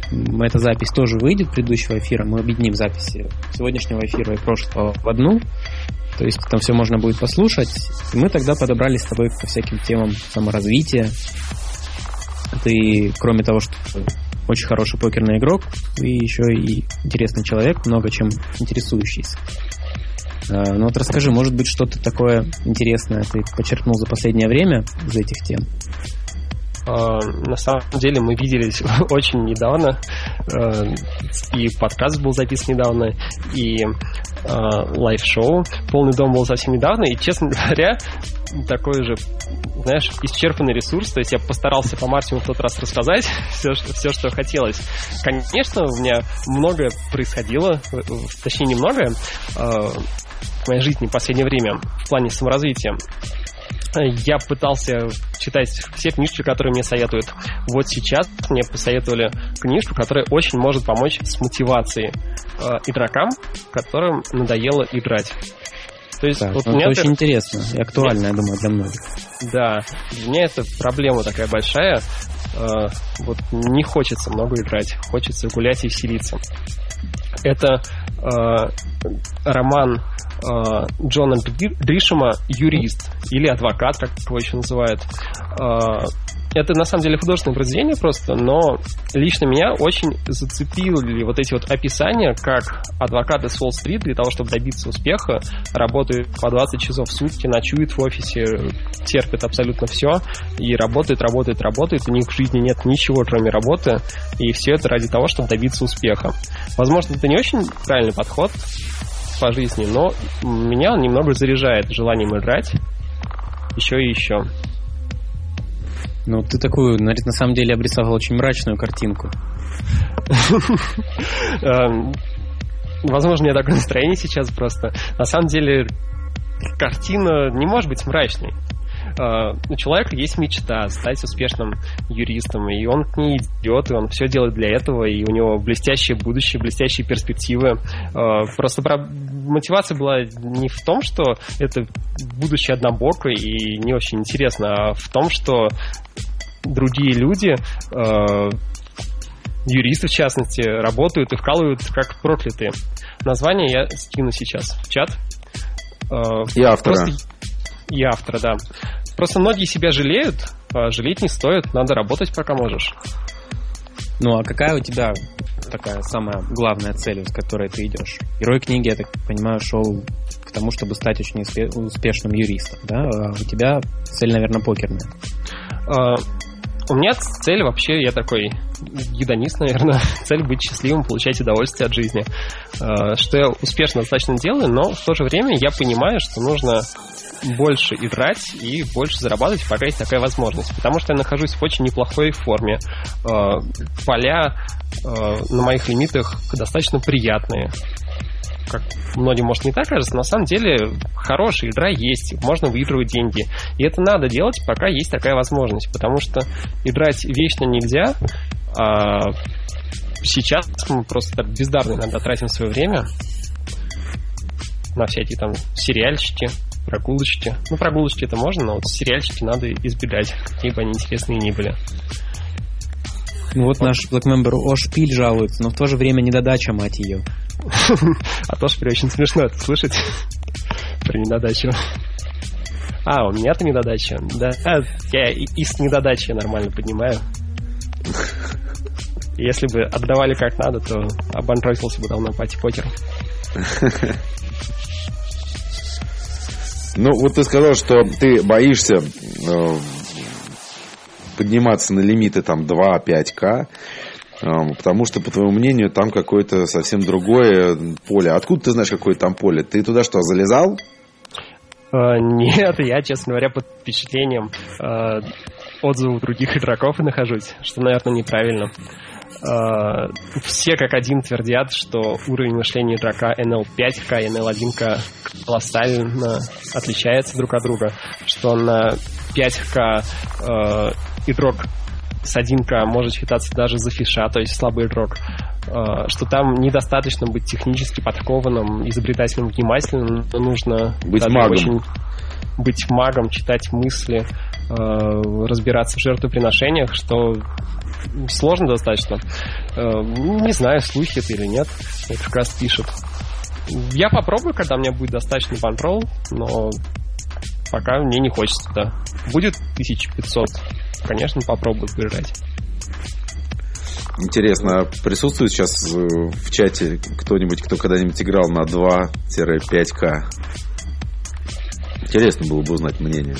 S4: эта запись тоже выйдет, предыдущего эфира. Мы объединим записи сегодняшнего эфира и прошлого в одну. То есть там все можно будет послушать. И мы тогда подобрали с тобой ко всяким темам саморазвития. Ты, кроме того, что очень хороший покерный игрок, и еще и интересный человек, много чем интересующийся. Ну вот расскажи, может быть, что-то такое интересное ты почерпнул за последнее время из этих тем?
S5: На самом деле мы виделись очень недавно, и подкаст был записан недавно, и лайв-шоу «Полный дом» был совсем недавно, и, честно говоря, такой же, знаешь, исчерпанный ресурс, то есть я постарался по максимуму в тот раз рассказать все, что, все, что хотелось. Конечно, у меня многое происходило, точнее, не многое, в моей жизни в последнее время в плане саморазвития. Я пытался читать все книжки, которые мне советуют. Вот сейчас мне посоветовали книжку, которая очень может помочь с мотивацией э, игрокам, которым надоело играть.
S4: То есть, да, вот это очень это... интересно и актуально, я думаю, для многих.
S5: Да, для меня это проблема такая большая. Э, вот не хочется много играть, хочется гулять и веселиться. Это э, роман э, Джона Гришэма «Юрист» или «Адвокат», как его еще называют. Э, это на самом деле художественное произведение просто, но лично меня очень зацепили вот эти вот описания, как адвокаты с Уолл-стрит для того, чтобы добиться успеха, работают по двадцать часов в сутки, ночуют в офисе, терпят абсолютно все и работают, работают, работают. У них в жизни нет ничего, кроме работы, и все это ради того, чтобы добиться успеха. Возможно, это не очень правильный подход по жизни, но меня он немного заряжает желанием играть еще и еще.
S4: Ну, ты такую, на самом деле, обрисовал очень мрачную картинку.
S5: Возможно, у меня такое настроение сейчас просто. На самом деле, картина не может быть мрачной. У человека есть мечта стать успешным юристом, и он к ней идет, и он все делает для этого, и у него блестящее будущее, блестящие перспективы. Просто мотивация была не в том, что это будущее однобокое и не очень интересно, а в том, что другие люди, юристы в частности, работают и вкалывают как проклятые. Название я скину сейчас в чат.
S2: И автора.
S5: Просто... И автора, да. Просто многие себя жалеют, а жалеть не стоит, надо работать, пока можешь.
S4: Ну, а какая у тебя такая самая главная цель, с которой ты идешь? Герой книги, я так понимаю, шел к тому, чтобы стать очень успешным юристом, да? А у тебя цель, наверное, покерная.
S5: А, у меня цель вообще, я такой гедонист, наверное, цель быть счастливым, получать удовольствие от жизни. А, что я успешно достаточно делаю, но в то же время я понимаю, что нужно больше играть и больше зарабатывать, пока есть такая возможность. Потому что я нахожусь в очень неплохой форме. Э, поля э, на моих лимитах достаточно приятные. Как многим, может, не так кажется, на самом деле хорошая игра есть, можно выигрывать деньги. И это надо делать, пока есть такая возможность. Потому что играть вечно нельзя. А сейчас мы просто так бездарно иногда тратим свое время на всякие там сериальчики, прогулочки. Ну, прогулочки это можно, но вот сериальчики надо избегать, какие бы они интересные ни были.
S4: Ну вот, вот. Наш Black Member Ошпиль жалуется, но в то же время недодача, мать ее.
S5: А то Ошпиль очень смешно это слышать про недодачу. А, у меня-то недодача. Да, я и с недодачей нормально поднимаю. Если бы отдавали как надо, то обанкротился бы давно пати-покер.
S2: Ну, вот ты сказал, что ты боишься э, подниматься на лимиты там два-пять ка, э, потому что, по твоему мнению, там какое-то совсем другое поле. Откуда ты знаешь, какое там поле? Ты туда что, залезал?
S5: Uh, нет, я, честно говоря, под впечатлением uh, отзывов других игроков нахожусь, что, наверное, неправильно. Uh, все как один твердят, что уровень мышления игрока эн эл пять ка и эн эл один ка колоссально отличается друг от друга, что на пять ка uh, игрок с один ка может считаться даже за фиша, то есть слабый игрок, uh, что там недостаточно быть технически подкованным, изобретательным, внимательным, но нужно
S2: быть магом.
S5: Очень быть магом, читать мысли, uh, разбираться в жертвоприношениях, что сложно достаточно. Не знаю, слухи это или нет. Это как раз пишут. Я попробую, когда у меня будет достаточный банкролл, но пока мне не хочется, да. Будет тысяча пятьсот, конечно, попробую поиграть.
S2: Интересно, а присутствует сейчас в чате кто-нибудь, кто когда-нибудь играл на два-пять ка? Интересно было бы узнать мнение.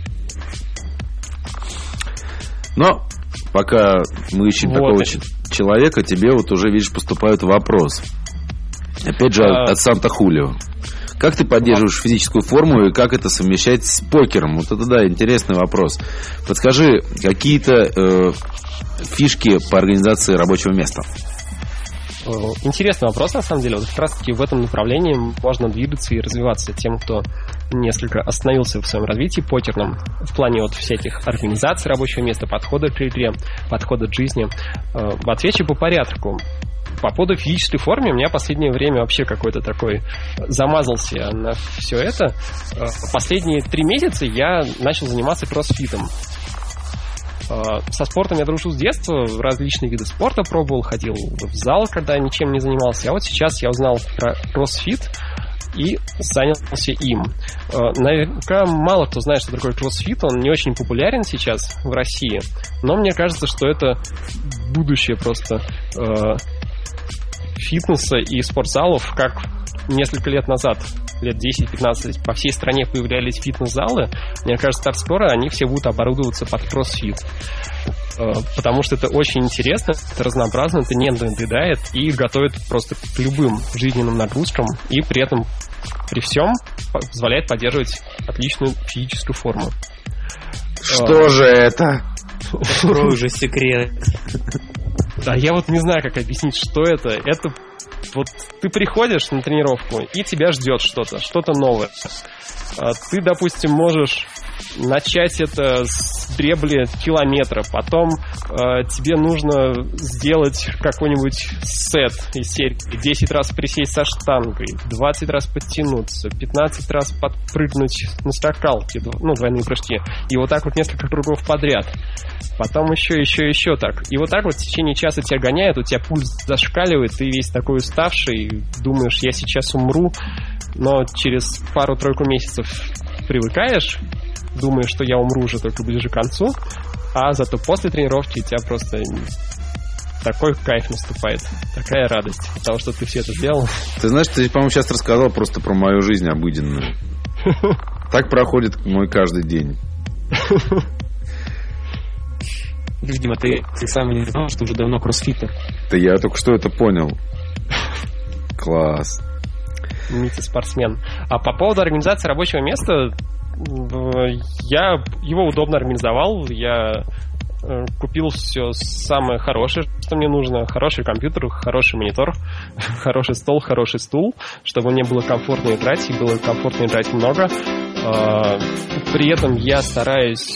S2: Но пока мы ищем вот такого ч- человека, тебе вот уже, видишь, поступают вопросы. Опять же, а... от Санта-Хулио. Как ты поддерживаешь а... физическую форму и как это совмещать с покером? Вот это, да, интересный вопрос. Подскажи, какие-то э, фишки по организации рабочего места?
S5: Интересный вопрос, на самом деле. Вот как раз-таки в этом направлении можно двигаться и развиваться тем, кто несколько остановился в своем развитии покерном в плане вот всяких организаций рабочего места, подхода к игре, подхода к жизни. Отвечу по порядку. По поводу физической формы у меня в последнее время вообще какой-то такой замазался на все это. Последние три месяца я начал заниматься кроссфитом. Со спортом я дружу с детства, различные виды спорта пробовал, ходил в зал, когда ничем не занимался. А вот сейчас я узнал про кроссфит и занялся им. Наверняка мало кто знает, что такое кроссфит, он не очень популярен сейчас в России, но мне кажется, что это будущее просто э, фитнеса и спортзалов, как несколько лет назад, лет десять-пятнадцать, по всей стране появлялись фитнес-залы. Мне кажется, так скоро они все будут оборудоваться под кроссфит. Потому что это очень интересно, это разнообразно, это не надоедает и готовит просто к любым жизненным нагрузкам. И при этом, при всем, позволяет поддерживать отличную физическую форму.
S2: Что же это?
S4: Открой уже секрет.
S5: Да, я вот не знаю, как объяснить, что это. Это вот ты приходишь на тренировку, и тебя ждет что-то, что-то новое. Ты, допустим, можешь начать это с дребли километра, потом э, тебе нужно сделать какой-нибудь сет из серии десять раз присесть со штангой, двадцать раз подтянуться, пятнадцать раз подпрыгнуть на скакалке, ну, двойные прыжки, и вот так вот несколько кругов подряд. Потом еще, еще, еще так. И вот так вот в течение часа тебя гоняют, у тебя пульс зашкаливает, ты весь такой уставший, думаешь, я сейчас умру, но через пару-тройку месяцев привыкаешь, думаешь, что я умру уже только ближе к концу, а зато после тренировки у тебя просто такой кайф наступает, такая радость от того, что ты все это сделал.
S2: Ты знаешь, ты, по-моему, сейчас рассказал просто про мою жизнь обыденную. Так проходит мой каждый день.
S4: Дима, ты, ты сам не знал, что уже давно кроссфитер.
S2: Да я только что это понял. Класс.
S5: Митя спортсмен. А по поводу организации рабочего места, я его удобно организовал. Я купил все самое хорошее, что мне нужно. Хороший компьютер, хороший монитор, хороший стол, хороший стул, чтобы мне было комфортно играть, и было комфортно играть много. При этом я стараюсь,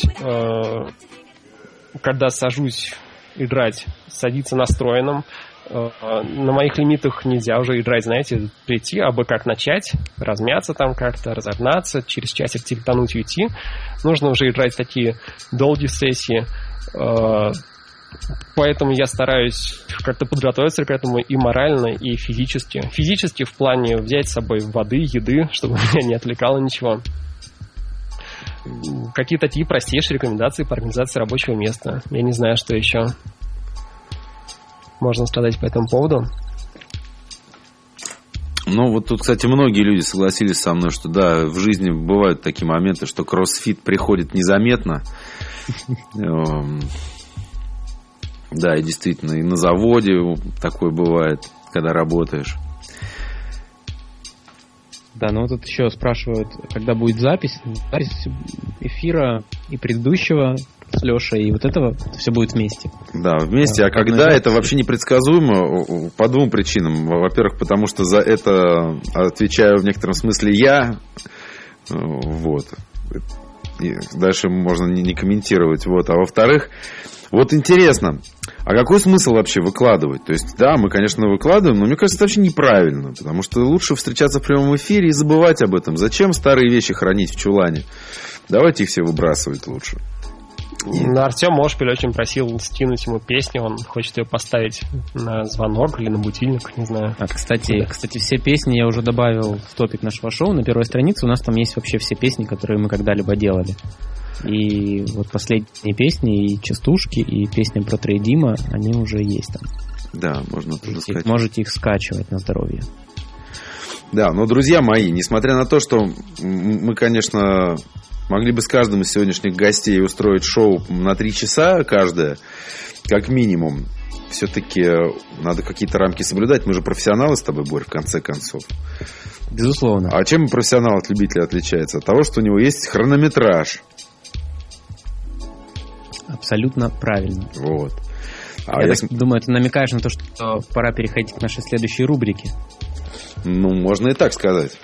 S5: когда сажусь играть, садиться настроенным. На моих лимитах нельзя уже играть, знаете, прийти, а бы как начать, размяться там как-то, разогнаться, через часик телетануть и уйти. Нужно уже играть такие долгие сессии. Поэтому я стараюсь как-то подготовиться к этому и морально, и физически. Физически в плане взять с собой воды, еды, чтобы меня не отвлекало ничего. Какие такие простейшие рекомендации по организации рабочего места. Я не знаю, что еще можно сказать по этому поводу.
S2: Ну, вот тут, кстати, многие люди согласились со мной, что да, в жизни бывают такие моменты, что кроссфит приходит незаметно. Да, и действительно, и на заводе такое бывает, когда работаешь.
S4: Да, ну тут еще спрашивают, когда будет запись. Запись эфира и предыдущего с Лешей, и вот этого все будет вместе.
S2: Да, вместе, да, а когда это вообще непредсказуемо по двум причинам. Во-первых, потому что за это отвечаю в некотором смысле я. Вот. И дальше можно не, не комментировать. Вот. А во-вторых, вот интересно, а какой смысл вообще выкладывать? То есть, да, мы, конечно, выкладываем, но мне кажется, это вообще неправильно, потому что лучше встречаться в прямом эфире и забывать об этом. Зачем старые вещи хранить в чулане? Давайте их все выбрасывать лучше.
S5: Ну, Артем Мошпель очень просил скинуть ему песню, он хочет ее поставить на звонок или на будильник, не знаю.
S4: А, кстати, да. кстати, все песни я уже добавил в топик нашего шоу. На первой странице у нас там есть вообще все песни, которые мы когда-либо делали. И вот последние песни, и частушки, и песни про Трейдима, они уже есть там.
S2: Да, можно тоже скачивать.
S4: Можете их скачивать на здоровье.
S2: Да, но, друзья мои, несмотря на то, что мы, конечно, могли бы с каждым из сегодняшних гостей устроить шоу на три часа каждое, как минимум, все-таки надо какие-то рамки соблюдать. Мы же профессионалы с тобой, Борь, в конце концов.
S4: Безусловно.
S2: А чем профессионал от любителя отличается? От того, что у него есть хронометраж.
S4: Абсолютно правильно.
S2: Вот. А
S4: я
S2: я
S4: так думаю, ты намекаешь на то, что пора переходить к нашей следующей рубрике.
S2: Ну, можно и так сказать.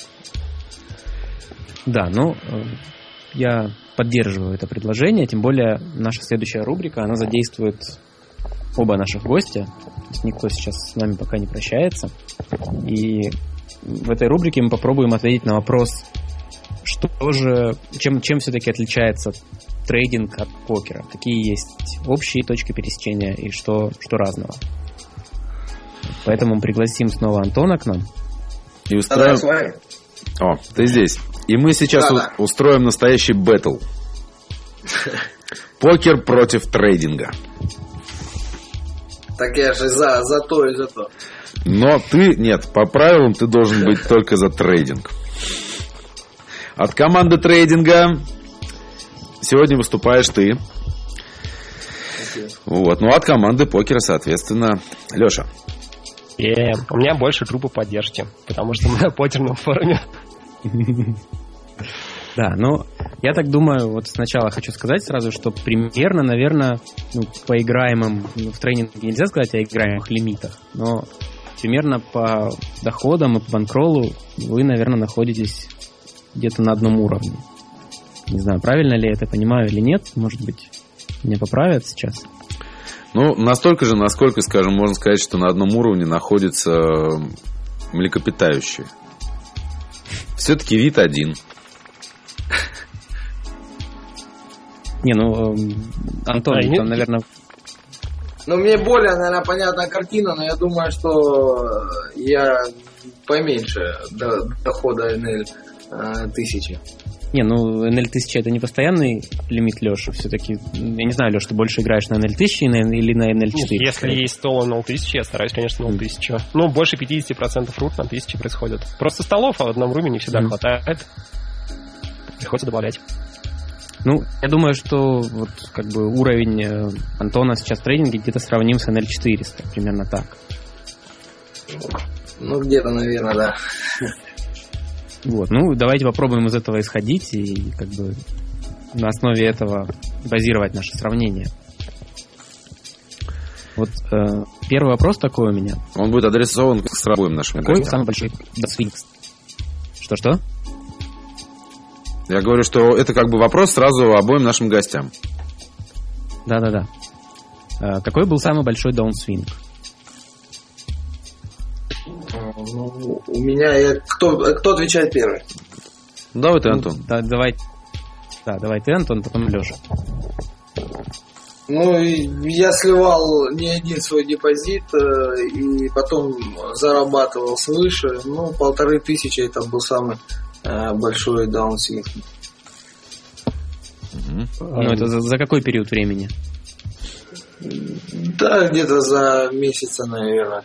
S4: Да, ну, я поддерживаю это предложение, тем более наша следующая рубрика, она задействует оба наших гостя, то есть никто сейчас с нами пока не прощается, и в этой рубрике мы попробуем ответить на вопрос, что же, чем, чем все-таки отличается трейдинг от покера, какие есть общие точки пересечения и что, что разного. Поэтому пригласим снова Антона к нам.
S2: И устроим... О, ты здесь. И мы сейчас да, у... устроим настоящий бэтл. Покер против трейдинга.
S3: Так я же за, за то и за то.
S2: Но ты, нет, по правилам ты должен быть только за трейдинг. От команды трейдинга сегодня выступаешь ты. Вот, ну от команды покера, соответственно, Леша.
S5: Yeah. У меня больше группы поддержки, потому что мы на покерном форуме.
S4: Да, ну, я так думаю, вот сначала хочу сказать сразу, что примерно, наверное, ну, по играемым, ну, в трейдинге нельзя сказать о играемых лимитах, но примерно по доходам и по банкроллу вы, наверное, находитесь где-то на одном уровне. Не знаю, правильно ли я это понимаю или нет, может быть, меня поправят сейчас.
S2: Ну, настолько же, насколько, скажем, можно сказать, что на одном уровне находятся млекопитающие. Все-таки вид один.
S4: Не, ну, Антон, а, там, наверное...
S3: Ну, мне более, наверное, понятна картина, но я думаю, что я поменьше дохода эн эл тысячи.
S4: Не, ну, эн эл тысяча это не постоянный лимит, Леша. Все-таки, я не знаю, Леш, ты больше играешь на эн эл тысяча или на эн эл четыре?
S5: Нет, если есть стол эн эл тысяча, я стараюсь, конечно, на эн эл тысяча. Ну, больше пятьдесят процентов рут на тысяче происходит. Просто столов в одном руме не всегда mm. хватает. Приходится добавлять.
S4: Ну, я думаю, что вот как бы уровень Антона сейчас в трейдинге где-то сравним с эн эл четыреста. Примерно так.
S3: Ну, где-то, наверное, да.
S4: Вот, ну, давайте попробуем из этого исходить и как бы на основе этого базировать наше сравнение. Вот э, первый вопрос такой у меня.
S2: Он будет адресован к обоим нашим
S4: гостям. Какой самый большой досвинг? Что-что?
S2: Я говорю, что это как бы вопрос сразу обоим нашим гостям.
S4: Да-да-да. Э, какой был самый большой даунсвинг?
S3: Ну, у меня... Я, кто, кто отвечает первый?
S2: Давай ты, Антон.
S4: Да, давай, да, давай ты, Антон, потом Леша.
S3: Ну, я сливал не один свой депозит и потом зарабатывал свыше. Ну, полторы тысячи это был самый большой даунсвинг.
S4: Угу. Ну, это за, за какой период времени?
S3: Да, где-то за месяца, наверное.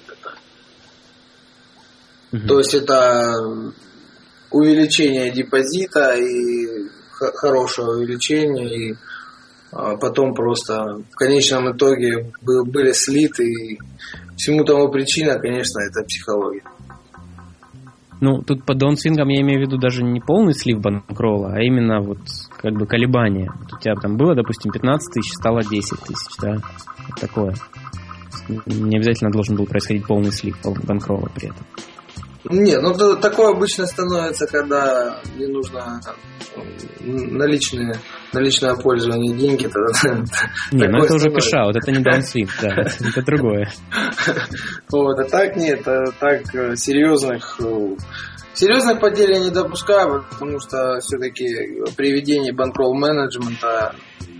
S3: Uh-huh. То есть это увеличение депозита и х- хорошее увеличение, и а, потом просто в конечном итоге был, были слиты, и всему тому причина, конечно, это психология.
S4: Ну, тут по даунсвингам я имею в виду даже не полный слив банкролла, а именно вот как бы колебания. Вот у тебя там было, допустим, пятнадцать тысяч, стало десять тысяч, да, вот такое. Не обязательно должен был происходить полный слив банкролла при этом.
S3: Нет, ну такое обычно становится, когда не нужно наличные, наличное пользование деньги.
S4: Не, ну это уже пиша, вот это не даунсвинг, да, это другое.
S3: Вот, а так нет, так серьезных серьезных потерь я не допускаю, потому что все-таки при ведении банкролл менеджмента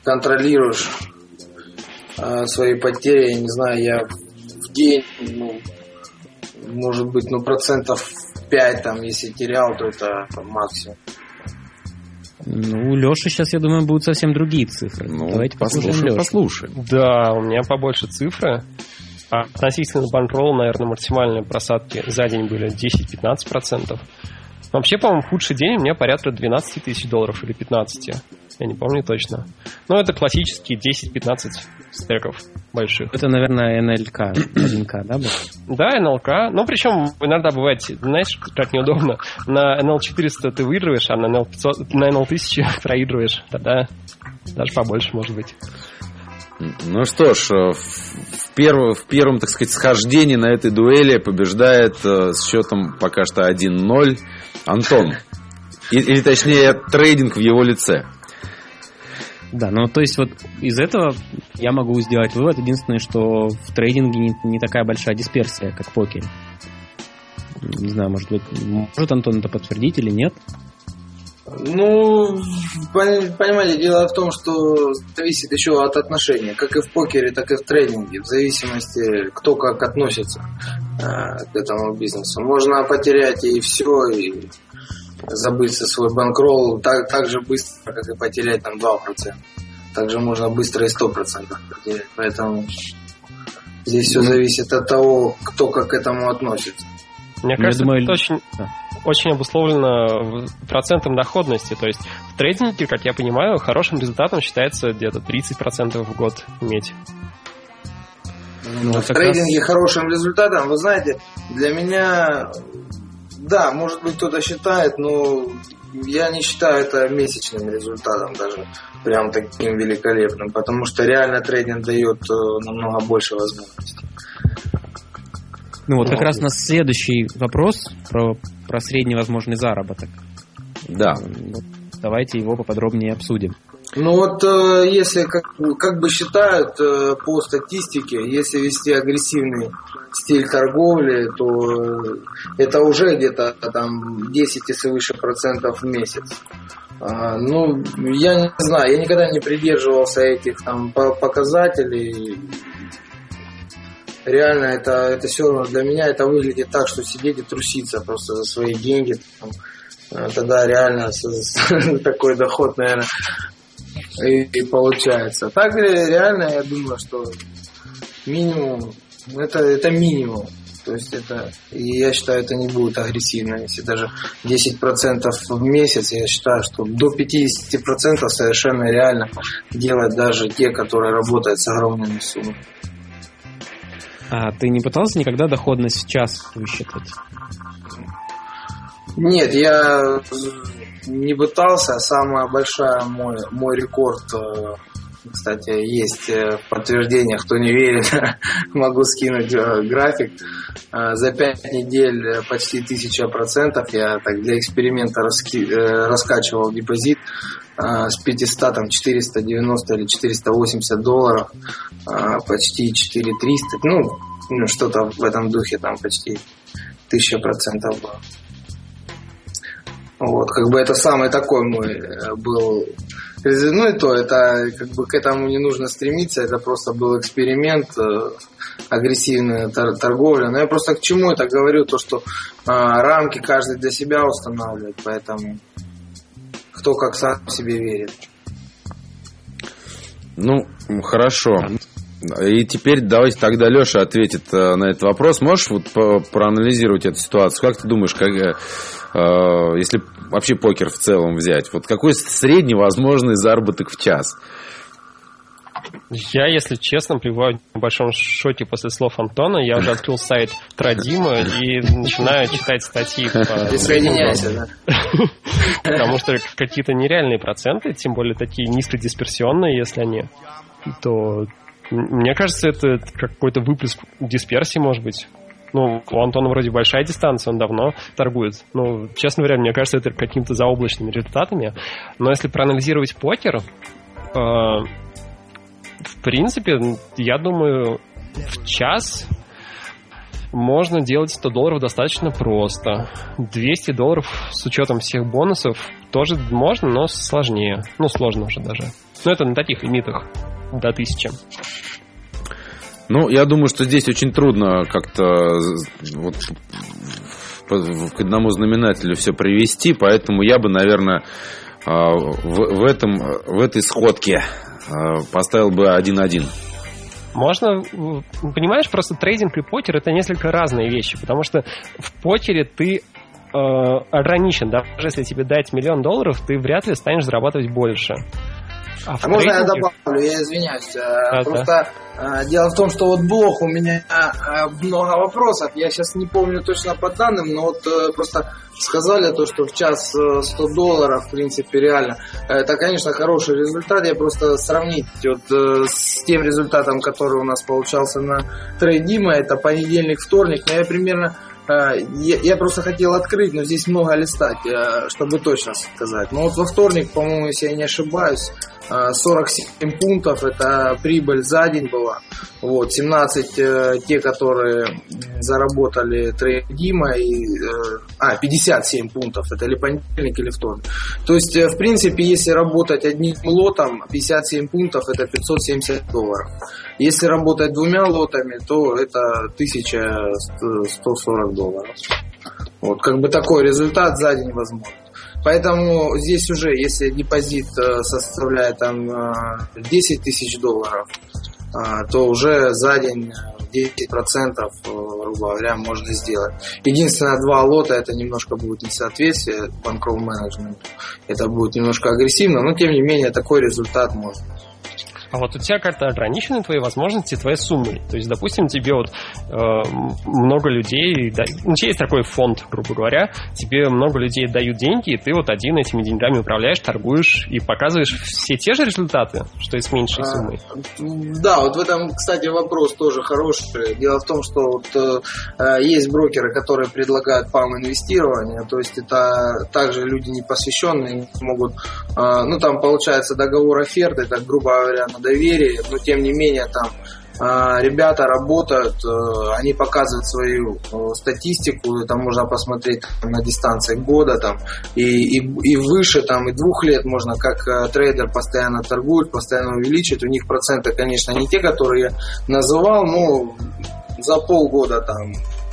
S3: контролируешь э, свои потери. Я не знаю, я в день, ну, может быть, ну, процентов пять, там, если терял, то это там, максимум.
S4: Ну, у Леши сейчас, я думаю, будут совсем другие цифры.
S2: Ну,
S4: давайте послушаем,
S2: послушаем.
S5: Да, у меня побольше цифры. А относительно банкролла, наверное, максимальные просадки за день были десять-пятнадцать процентов. Вообще, по-моему, худший день у меня порядка двенадцать тысяч долларов или пятнадцать. Я не помню точно. Но это классические десять-пятнадцать стеков больших.
S4: Это, наверное, эн эл ка, один ка, да, был?
S5: Да, эн эл ка. Ну, причем иногда бывает, знаешь, как неудобно. На эн эл четыреста ты выигрываешь, а на эн эл пятьсот, на эн эл тысяча проигрываешь. Тогда даже побольше, может быть.
S2: Ну что ж, в первом, в первом, так сказать, схождении на этой дуэли побеждает э, с счетом пока что один ноль Антон. И, или точнее, трейдинг в его лице.
S4: Да, ну то есть вот из этого я могу сделать вывод. Единственное, что в трейдинге не, не такая большая дисперсия, как в покере. Не знаю, может быть, может Антон это подтвердить или нет?
S3: Ну, понимаете, дело в том, что зависит еще от отношения, как и в покере, так и в трейдинге, в зависимости, кто как относится э, к этому бизнесу. Можно потерять и все, и забыть свой банкролл так, так же быстро, как и потерять там два процента. Также можно быстро и сто процентов потерять. Поэтому здесь все зависит от того, кто как к этому относится.
S5: Мне кажется, думаю, это очень, да. очень обусловлено процентом доходности. То есть в трейдинге, как я понимаю, хорошим результатом считается где-то тридцать процентов в год иметь.
S3: Ну, в трейдинге раз... хорошим результатом, вы знаете, для меня, да, может быть, кто-то считает, но я не считаю это месячным результатом даже прям таким великолепным, потому что реально трейдинг дает намного больше возможностей.
S4: Ну вот как раз у нас следующий вопрос про, про средний возможный заработок.
S2: Да.
S4: Вот, давайте его поподробнее обсудим.
S3: Ну вот если как, как бы считают по статистике, если вести агрессивный стиль торговли, то это уже где-то там десять и свыше процентов в месяц. Ну, я не знаю, я никогда не придерживался этих там показателей. Реально, это, это все для меня это выглядит так, что сидеть и труситься просто за свои деньги. Там, тогда реально такой доход, наверное, и, и получается. Так реально, я думаю, что минимум, это, это минимум. То есть это, и я считаю, это не будет агрессивно. Если даже десять процентов в месяц, я считаю, что до пятьдесят процентов совершенно реально делать даже те, которые работают с огромными суммами.
S4: А ты не пытался никогда доходность в час высчитать?
S3: Нет, я не пытался. Самая большая мой, мой рекорд, кстати, есть подтверждение, кто не верит, могу скинуть график. За пять недель почти тысяча процентов я так для эксперимента раски, раскачивал депозит с пятьсот, там, четыреста девяносто или четыреста восемьдесят долларов, почти четыре тысячи триста, ну, что-то в этом духе, там почти тысяча процентов было. Вот, как бы это самый такой мой был. Ну и то, это как бы к этому не нужно стремиться, это просто был эксперимент, агрессивная торговля. Но я просто к чему это говорю, то что а, рамки каждый для себя устанавливает, поэтому кто как сам себе верит.
S2: Ну, хорошо. И теперь давайте тогда Леша ответит на этот вопрос. Можешь вот проанализировать эту ситуацию? Как ты думаешь, как, э, если вообще покер в целом взять, вот какой средний возможный заработок в час?
S5: Я, если честно, пребываю в большом шоке после слов Антона. Я уже открыл сайт Традима и начинаю читать статьи по...
S3: Присоединяйся, да?
S5: Потому что какие-то нереальные проценты, тем более такие низкодисперсионные, если они, то... Мне кажется, это какой-то выплеск дисперсии, может быть. Ну, у Антона вроде большая дистанция, он давно торгует. Ну, честно говоря, мне кажется, это какими-то заоблачными результатами. Но если проанализировать покер, э, в принципе, я думаю, в час можно делать сто долларов достаточно просто. двести долларов с учетом всех бонусов тоже можно, но сложнее. Ну, сложно уже даже. Ну, это на таких лимитах до тысячи.
S2: Ну, я думаю, что здесь очень трудно как-то вот к одному знаменателю все привести, поэтому я бы, наверное, в, в, этом, в этой сходке поставил бы один-один.
S5: Можно, понимаешь, просто трейдинг и покер — это несколько разные вещи, потому что в покере ты э, ограничен, да? Даже если тебе дать миллион долларов, ты вряд ли станешь зарабатывать больше.
S3: А, а можно я добавлю? Я извиняюсь. А, Просто да. Дело в том, что вот блог у меня много вопросов. Я сейчас не помню точно по данным, но вот просто сказали то, что в час сто долларов, в принципе, реально. Это, конечно, хороший результат. Я просто сравнить вот с тем результатом, который у нас получался на трейдиме, это понедельник, вторник, но я примерно... Я, я просто хотел открыть, но здесь много листать, чтобы точно сказать. Но вот во вторник, по-моему, если я не ошибаюсь, сорок семь пунктов, это прибыль за день была. Вот, семнадцать те, которые заработали трейдима, и, а, пятьдесят семь пунктов, это или понедельник, или вторник. То есть, в принципе, если работать одним лотом, пятьдесят семь пунктов, это пятьсот семьдесят долларов. Если работать двумя лотами, то это тысяча сто сорок долларов. Вот, как бы такой результат за день возможен. Поэтому здесь уже, если депозит составляет там десять тысяч долларов, то уже за день десять процентов, грубо говоря, можно сделать. Единственное, два лота, это немножко будет несоответствие банкролл менеджменту. Это будет немножко агрессивно, но тем не менее такой результат можно.
S5: А вот у тебя как-то ограничены твои возможности, твои суммы. То есть, допустим, тебе вот э, много людей, да, ну, есть такой фонд, грубо говоря, тебе много людей дают деньги, и ты вот один этими деньгами управляешь, торгуешь и показываешь все те же результаты, что и с меньшей суммой.
S3: А, да, вот в этом, кстати, вопрос тоже хороший. Дело в том, что вот, э, есть брокеры, которые предлагают пам-инвестирование, то есть это также люди непосвященные могут, э, ну там получается договор оферты, так грубо говоря, доверие, но тем не менее там э, ребята работают, э, они показывают свою э, статистику, там можно посмотреть там, на дистанции года там, и, и, и выше там, и двух лет можно, как э, трейдер постоянно торгует, постоянно увеличивает, у них проценты, конечно, не те, которые я называл, но за полгода там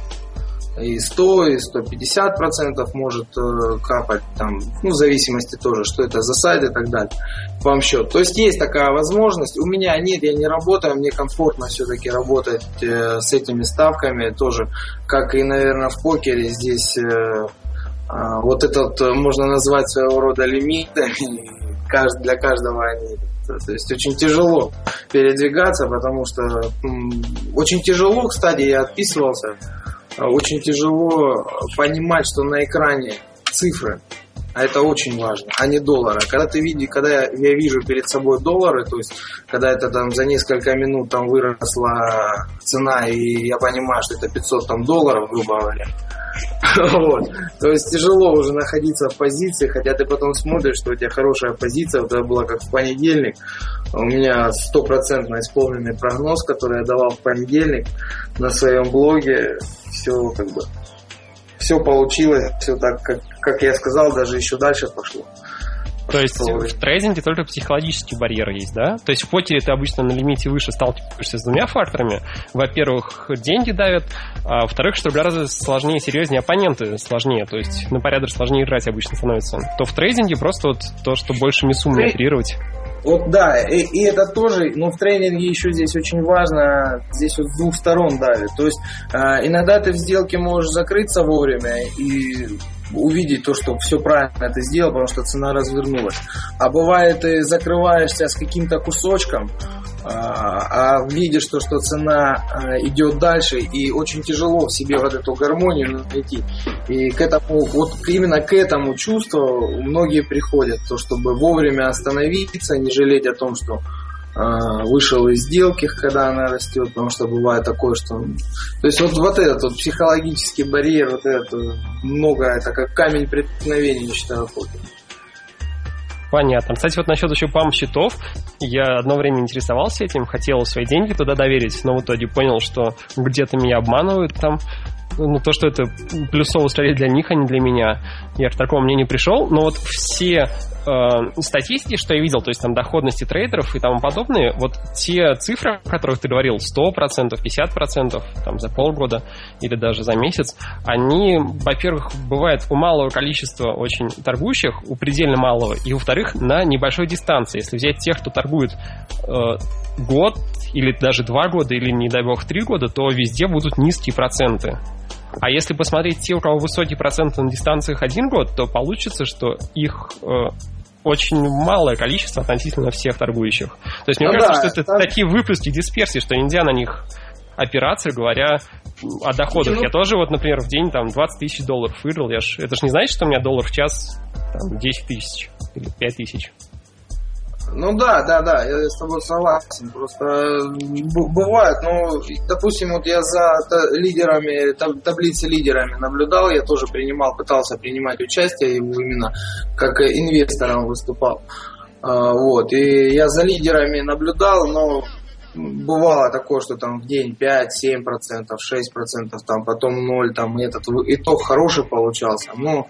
S3: и сто, и сто пятьдесят процентов может э, капать, там, ну, в зависимости тоже, что это за сайт и так далее, вам счет. То есть есть такая возможность. У меня нет, я не работаю, мне комфортно все-таки работать э, с этими ставками тоже, как и, наверное, в покере здесь э, э, вот этот можно назвать своего рода лимитами, для каждого они. То есть очень тяжело передвигаться, потому что м, очень тяжело, кстати, я отписывался. Очень тяжело понимать, что на экране цифры, а это очень важно, а не доллары. Когда ты видишь, когда я, я вижу перед собой доллары, то есть когда это там за несколько минут там выросла цена, и я понимаю, что это пятьсот там долларов, грубо говоря. Вот. То есть тяжело уже находиться в позиции, хотя ты потом смотришь, что у тебя хорошая позиция. Вот это было как в понедельник. У меня стопроцентно исполненный прогноз, который я давал в понедельник на своем блоге. Все как бы все получилось, все так, как, как я сказал, даже еще дальше пошло.
S5: То есть в трейдинге только психологический барьер есть, да? То есть в покере ты обычно на лимите выше сталкиваешься с двумя факторами. Во-первых, деньги давят, а во-вторых, что в раза сложнее, серьезнее оппоненты сложнее, то есть на порядок сложнее играть обычно становится. То в трейдинге просто вот то, что большими суммами оперировать.
S3: Вот да, и, и это тоже, но в трейдинге еще здесь очень важно, здесь вот с двух сторон давит. То есть э, иногда ты в сделке можешь закрыться вовремя и увидеть то, что все правильно ты сделал, потому что цена развернулась. А бывает, ты закрываешься с каким-то кусочком, а, а видишь то, что цена идет дальше, и очень тяжело в себе вот эту гармонию найти. И к этому, вот именно к этому чувству многие приходят, то, чтобы вовремя остановиться, не жалеть о том, что вышел из сделки, когда она растет, потому что бывает такое, что... То есть вот, вот этот вот психологический барьер, вот это много, это как камень преткновения, я считаю, покер.
S5: Понятно. Кстати, вот насчет еще пам-счетов, я одно время интересовался этим, хотел свои деньги туда доверить, но в итоге понял, что где-то меня обманывают там. Ну, то, что это плюсовый стратегия для них, а не для меня. Я к такому мнению пришел. Но вот все э, статистики, что я видел, то есть там доходности трейдеров и тому подобное, вот те цифры, о которых ты говорил, сто процентов, пятьдесят процентов там, за полгода или даже за месяц, они, во-первых, бывают у малого количества очень торгующих, у предельно малого, и, во-вторых, на небольшой дистанции. Если взять тех, кто торгует э, год или даже два года, или, не дай бог, три года, то везде будут низкие проценты. А если посмотреть те, у кого высокие проценты на дистанциях один год, то получится, что их э, очень малое количество относительно всех торгующих. То есть мне ну кажется, да, что это так... такие выплески дисперсии, что нельзя на них опираться, говоря о доходах. Ну... Я тоже, вот, например, в день там двадцать тысяч долларов выиграл. Я ж... Это же не значит, что у меня доллар в час там, десять тысяч или пять тысяч.
S3: Ну да, да, да, я с тобой согласен. Просто б- бывает, ну, допустим, вот я за та- лидерами, таб- таблицей лидерами наблюдал, я тоже принимал, пытался принимать участие, именно как инвестором выступал. А, вот, и я за лидерами наблюдал, но бывало такое, что там в день пять-семь процентов, шесть процентов, там потом ноль, там и этот итог хороший получался. Ну,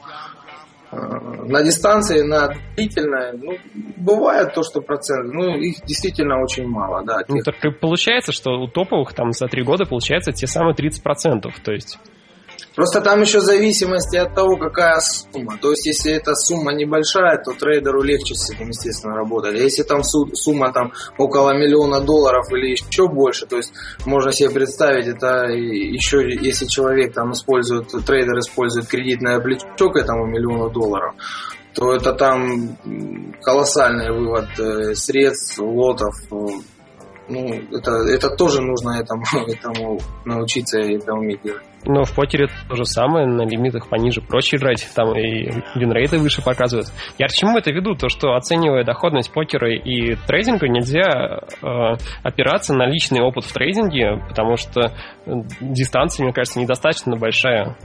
S3: на дистанции, на длительной, ну, бывает то, что процент, ну, их действительно очень мало, да.
S5: Ну, так получается, что у топовых там за три года получается те самые тридцать процентов, то есть...
S3: Просто там еще в зависимости от того, какая сумма. То есть, если эта сумма небольшая, то трейдеру легче с этим, естественно, работать. А если там сумма там около миллиона долларов или еще больше, то есть, можно себе представить, это еще, если человек там использует, трейдер использует кредитное плечо к этому миллиону долларов, то это там колоссальный вывод средств, лотов. Ну, это, это тоже нужно этому, этому научиться и это уметь делать.
S5: Но в покере то же самое, на лимитах пониже проще играть, там и винрейты выше показывают. Я к чему это веду? То, что оценивая доходность покера и трейдинга, нельзя э, опираться на личный опыт в трейдинге, потому что дистанция, мне кажется, недостаточно большая.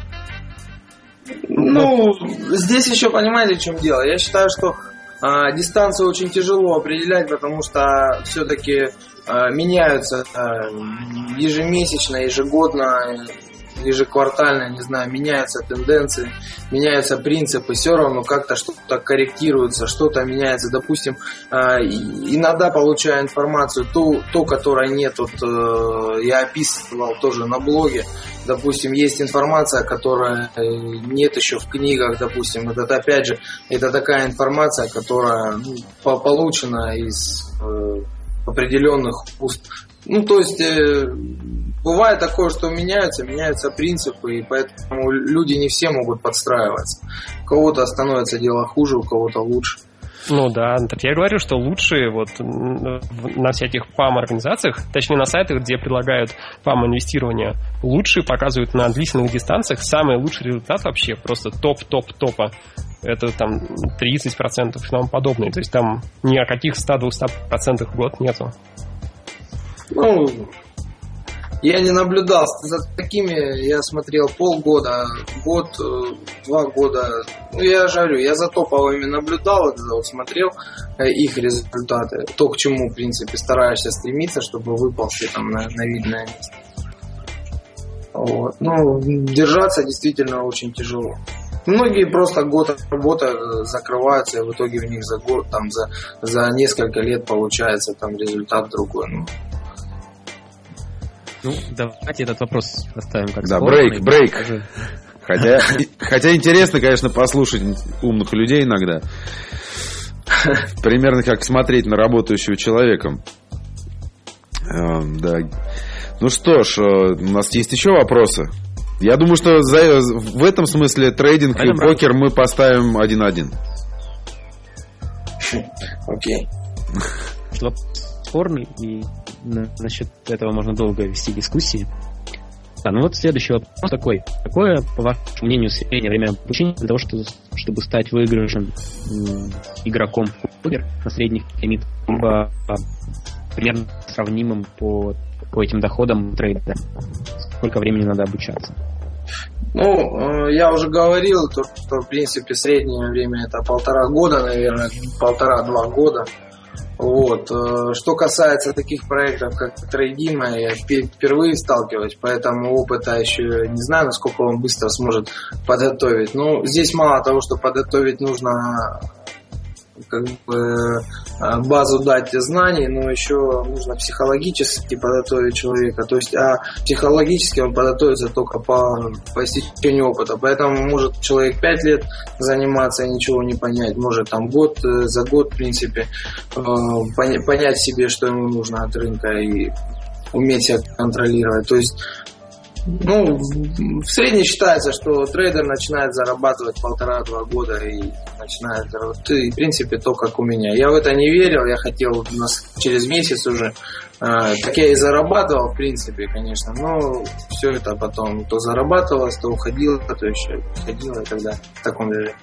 S3: Ну, здесь еще понимаете, в чем дело? Я считаю, что А, дистанцию очень тяжело определять, потому что все-таки а, меняются а, ежемесячно, ежегодно, ежеквартально, не знаю, меняются тенденции, меняются принципы, все равно как-то что-то корректируется, что-то меняется. Допустим, а, иногда получаю информацию, ту, ту которой нет, вот, я описывал тоже на блоге. Допустим, есть информация, которая нет еще в книгах, допустим. Это, опять же, это такая информация, которая ну, получена из э, определенных уст. Ну, то есть, э, бывает такое, что меняются, меняются принципы, и поэтому люди не все могут подстраиваться. У кого-то становится дело хуже, у кого-то лучше.
S5: Ну да, так я говорю, что лучшие вот на всяких пам-организациях, точнее на сайтах, где предлагают пам-инвестирование, лучшие показывают на длительных дистанциях самый лучший результат вообще, просто топ-топ-топа. Это там тридцать процентов и тому подобное. То есть там ни о каких сто-двести процентах в год нету.
S3: Ну, я не наблюдал за такими, я смотрел полгода, год, два года. Ну, я же говорю, я за топовыми наблюдал, вот смотрел их результаты. То, к чему, в принципе, стараешься стремиться, чтобы выползти там на, на видное место. Вот. Ну, держаться действительно очень тяжело. Многие просто год работы закрываются, и в итоге у них за год, там, за, за несколько лет получается там результат другой. Ну,
S4: Ну, давайте этот вопрос оставим как
S2: да,
S4: спорный.
S2: брейк, брейк. Хотя, хотя интересно, конечно, послушать умных людей иногда. Примерно как смотреть на работающего человека. Да. Ну что ж, у нас есть еще вопросы. Я думаю, что за, в этом смысле трейдинг и покер мы поставим один-один.
S3: Окей.
S4: Спорный, и насчет этого можно долго вести дискуссии. Да, ну вот следующий вопрос такой. Какое, по вашему мнению, среднее время обучения для того, чтобы, чтобы стать выигрышным игроком в покер на средних лимитах, либо а, примерно сравнимым по, по этим доходам трейдера? Сколько времени надо обучаться?
S3: Ну, я уже говорил, то, что в принципе среднее время это полтора года, наверное, полтора-два года. Вот. Что касается таких проектов, как Трейдима, я впервые сталкиваюсь, поэтому опыта еще не знаю, насколько он быстро сможет подготовить. Но здесь мало того, что подготовить нужно как бы базу дать знаний, но еще нужно психологически подготовить человека. То есть, а психологически он подготовится только по, по истечению опыта. Поэтому может человек пять лет заниматься и ничего не понять. Может там год, за год, в принципе, понять себе, что ему нужно от рынка и уметь себя контролировать. То есть, ну, в среднем считается, что трейдер начинает зарабатывать полтора-два года и начинает заработать. И, в принципе, то, как у меня. Я в это не верил, я хотел через месяц уже. Так я и зарабатывал, в принципе, конечно. Но все это потом то зарабатывалось, то уходило, то еще уходило и так далее. В таком режиме.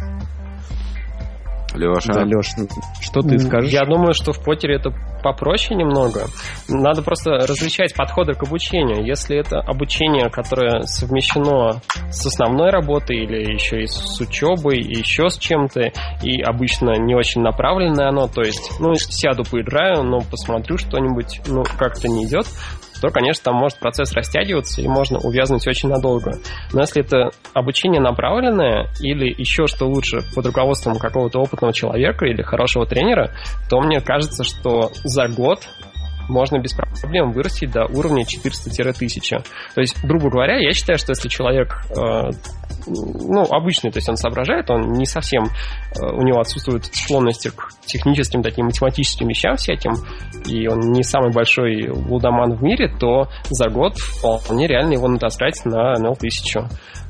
S2: Леша.
S4: Да, Леш, что ты скажешь?
S5: Я думаю, что в покере это попроще немного. Надо просто различать подходы к обучению. Если это обучение, которое совмещено с основной работой или еще и с учебой, и еще с чем-то, и обычно не очень направленное оно, то есть, ну, сяду поиграю, но посмотрю что-нибудь, ну, как-то не идет, то, конечно, там может процесс растягиваться и можно увязнуть очень надолго. Но если это обучение направленное или еще что лучше под руководством какого-то опытного человека или хорошего тренера, то мне кажется, что за год можно без проблем вырастить до уровня четыреста-тысяча. То есть, грубо говоря, я считаю, что если человек э, ну, обычный, то есть он соображает, он не совсем, э, у него отсутствуют склонности к техническим, таким математическим вещам всяким, и он не самый большой лудоман в мире, то за год вполне реально его надостать на ноль тысячу.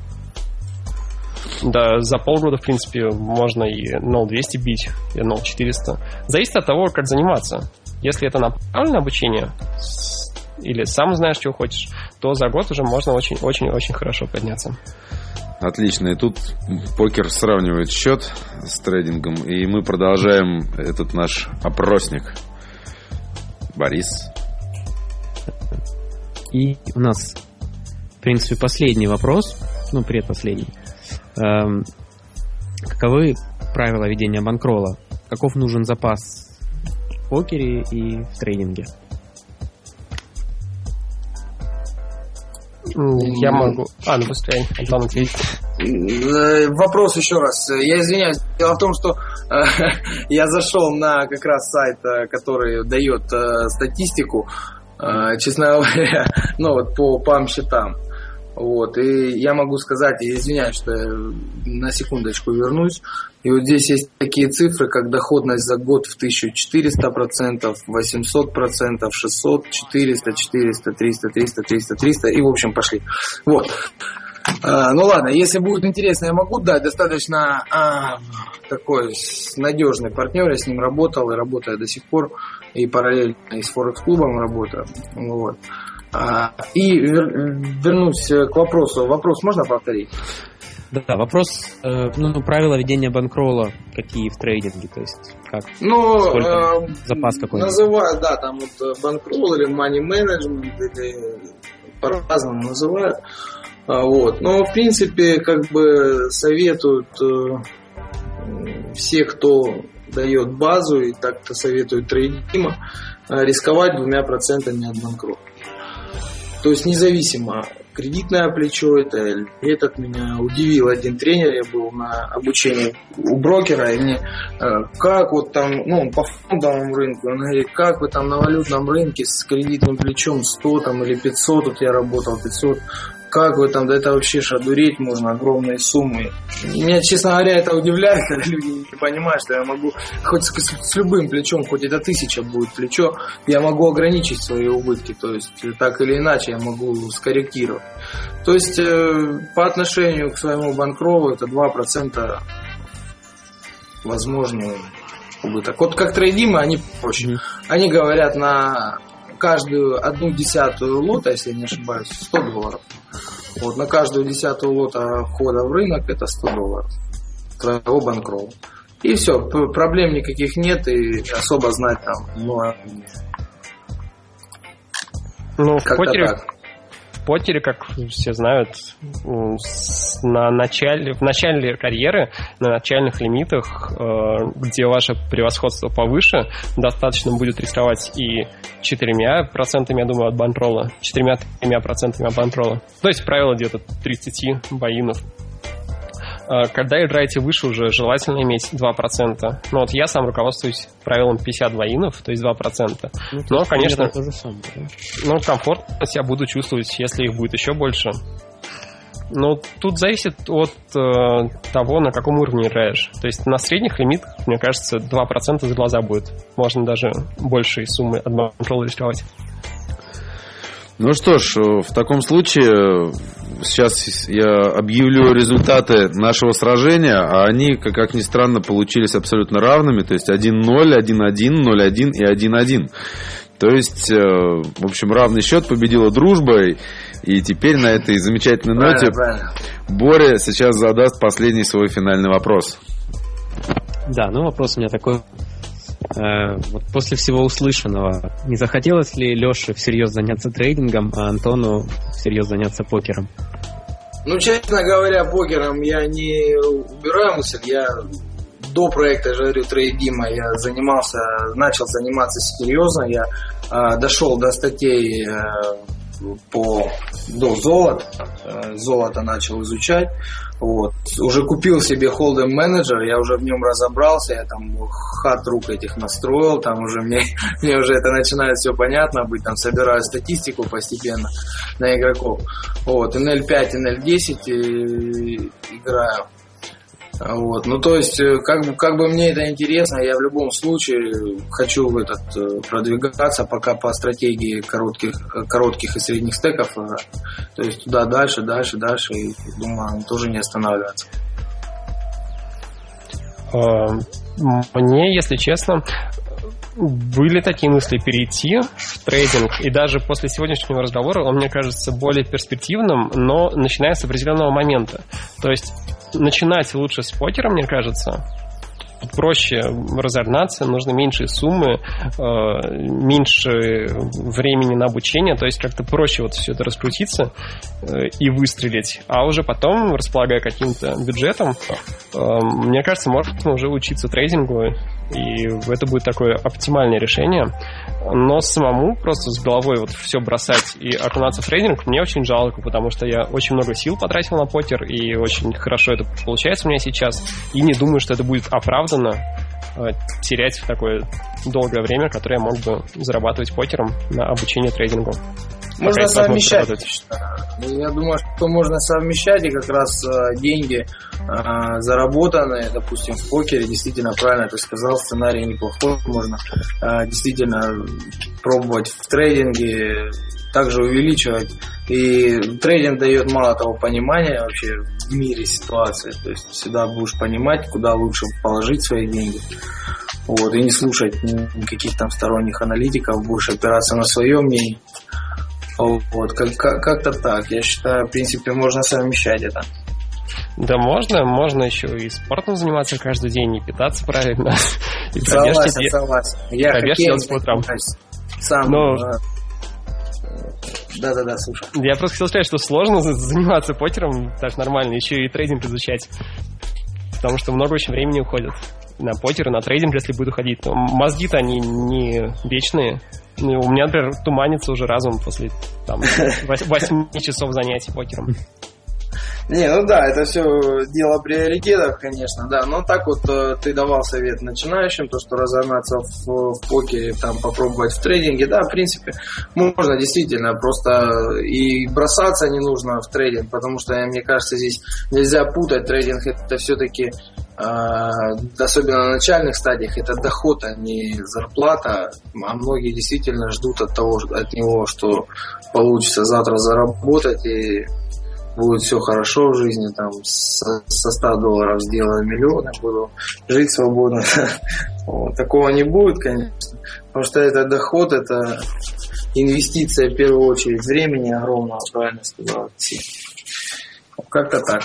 S5: Да, за полгода, в принципе, можно и ноль двести бить, и ноль четыреста. Зависит от того, как заниматься. Если это направленное обучение, или сам знаешь, чего хочешь, то за год уже можно очень-очень-очень хорошо подняться.
S2: Отлично. И тут покер сравнивает счет с трейдингом, и мы продолжаем этот наш опросник. Борис.
S4: И у нас, в принципе, последний вопрос, ну, предпоследний. Эм, каковы правила ведения банкролла? Каков нужен запас в покере и в трейдинге?
S5: Я могу... А, ну быстрее, Антон, ответь.
S3: Вопрос еще раз. Я извиняюсь. Дело в том, что э, я зашел на как раз сайт, который дает э, статистику, э, честно говоря, ну вот по пам-счетам. Вот, и я могу сказать, и извиняюсь, что я на секундочку вернусь. И вот здесь есть такие цифры, как доходность за год в тысяча четыреста процентов, восемьсот процентов, шестьсот, четыреста, четыреста, триста, триста, триста, триста, и в общем пошли. Вот. А, ну ладно, если будет интересно, я могу дать. Достаточно а, такой надежный партнер, я с ним работал и работаю до сих пор, и параллельно и с Форекс-клубом работаю. Вот. И вер, вернусь к вопросу. Вопрос можно повторить?
S4: Да, вопрос, э, ну, правила ведения банкролла какие в трейдинге, то есть как?
S3: Ну,
S4: сколько, э, запас какой-то?
S3: Называют, да, там вот банкролл или money management, или по-разному называют. Вот. Но, в принципе, как бы советуют э, все, кто дает базу, и так-то советуют трейдима, рисковать двумя процентами от банкролла. То есть независимо, кредитное плечо это или этот. Меня удивил один тренер, я был на обучении у брокера, и мне как вот там, ну, по фондовому рынку, он говорит, как вы там на валютном рынке с кредитным плечом сто там или пятьсот, тут я работал пятьсот, как вы там, да это вообще шадуреть можно, огромные суммы. И меня, честно говоря, это удивляет, когда люди не понимают, что я могу хоть с, с любым плечом, хоть это тысяча будет плечо, я могу ограничить свои убытки, то есть так или иначе я могу скорректировать. То есть э, по отношению к своему банкроллу это два процента возможный убыток. Вот как трейдимы, они проще. Mm-hmm. Они говорят на каждую одну десятую лота, если я не ошибаюсь, сто долларов. Вот на каждую десятую лота входа в рынок это сто долларов твоего банкролла. И все, проблем никаких нет, и особо знать там, ну,
S5: ну в покере, в покере, как все знают, на начале, в начале карьеры, на начальных лимитах, где ваше превосходство повыше, достаточно будет рисковать и четырьмя процентами, я думаю, от банкролла, четырьмя процентами от банкролла. То есть правило где-то тридцать боинов. Когда играете выше, уже желательно иметь два процента. Ну вот я сам руководствуюсь правилом пятьдесят два инов, то есть два процента. Ну, но, конечно, то же самое, да? Ну, комфортно себя буду чувствовать, если их будет еще больше. Но тут зависит от э, того, на каком уровне играешь. То есть на средних лимитах, мне кажется, два процента за глаза будет. Можно даже большие суммы от банкролла рисковать.
S2: Ну что ж, в таком случае сейчас я объявлю результаты нашего сражения, а они, как, как ни странно, получились абсолютно равными, то есть один ноль, один один, ноль один и один один. То есть, в общем, равный счет, победила дружба, и теперь на этой замечательной ноте правильно, правильно. Боря сейчас задаст последний свой финальный вопрос.
S4: Да, ну вопрос у меня такой. Э, вот после всего услышанного, не захотелось ли Леше всерьез заняться трейдингом, а Антону всерьез заняться покером?
S3: Ну, честно говоря, покером я не убираю мысль. Я до проекта, я же говорю, трейдима я занимался, начал заниматься серьезно. Я э, дошел до статей э, по до золота. Э, золото начал изучать. Вот. Уже купил себе холдинг менеджер, я уже в нем разобрался, я там хат рук этих настроил, там уже мне, мне уже это начинает все понятно быть, там собираю статистику постепенно на игроков. Вот, эн эл пять, эн эл десять и, играю. Вот. Ну, то есть, как бы, как бы мне это интересно, я в любом случае хочу в этот продвигаться пока по стратегии коротких, коротких и средних стеков. То есть туда дальше, дальше, дальше. И думаю, тоже не останавливаться.
S5: Мне, если честно, были такие мысли перейти в трейдинг, и даже после сегодняшнего разговора он мне кажется более перспективным, но начиная с определенного момента. То есть начинать лучше с покера, мне кажется. Проще разогнаться, нужно меньшие суммы, меньше времени на обучение, то есть как-то проще вот все это раскрутиться и выстрелить. А уже потом, располагая каким-то бюджетом, мне кажется, можно уже учиться трейдингу, и это будет такое оптимальное решение. Но самому просто с головой вот все бросать и окунаться в трейдинг мне очень жалко, потому что я очень много сил потратил на покер, и очень хорошо это получается у меня сейчас, и не думаю, что это будет оправданно терять в такое долгое время, которое я мог бы зарабатывать покером на обучение трейдингу.
S3: Можно совмещать. Я думаю, что можно совмещать, и как раз деньги э, заработанные, допустим, в покере, действительно, правильно ты сказал, сценарий неплохой, можно э, действительно пробовать в трейдинге, также увеличивать. И трейдинг дает мало того понимания вообще в мире ситуации, то есть всегда будешь понимать, куда лучше положить свои деньги. Вот, и не слушать никаких там сторонних аналитиков, будешь опираться на свое мнение. Вот, как, как, как-то так. Я считаю, в принципе, можно совмещать это.
S5: Да можно, можно еще и спортом заниматься каждый день, и питаться правильно. И
S3: согласен, согласен. Я
S5: пробежки делать по утрам.
S3: Сам.
S5: Но...
S3: Да-да-да, слушай.
S5: Я просто хотел сказать, что сложно заниматься покером так нормально, еще и трейдинг изучать. Потому что много очень времени уходит на покер, на трейдинг, если будет уходить. Но мозги-то они не вечные. У меня, например, туманится уже разум после там, восьми часов занятий покером.
S3: Не, ну да, это все дело приоритетов, конечно, да. Но так вот ты давал совет начинающим, то, что разогнаться в, в покере, там попробовать в трейдинге, да, в принципе, можно действительно, просто и бросаться не нужно в трейдинг, потому что, мне кажется, здесь нельзя путать. Трейдинг это все-таки, особенно на начальных стадиях, это доход, а не зарплата, а многие действительно ждут от того, от него, что получится завтра заработать и будет все хорошо в жизни, там со, со ста долларов сделаю миллион, буду жить свободно. Вот. Такого не будет, конечно, потому что это доход, это инвестиция в первую очередь времени огромного, правильно сказал. Как-то так.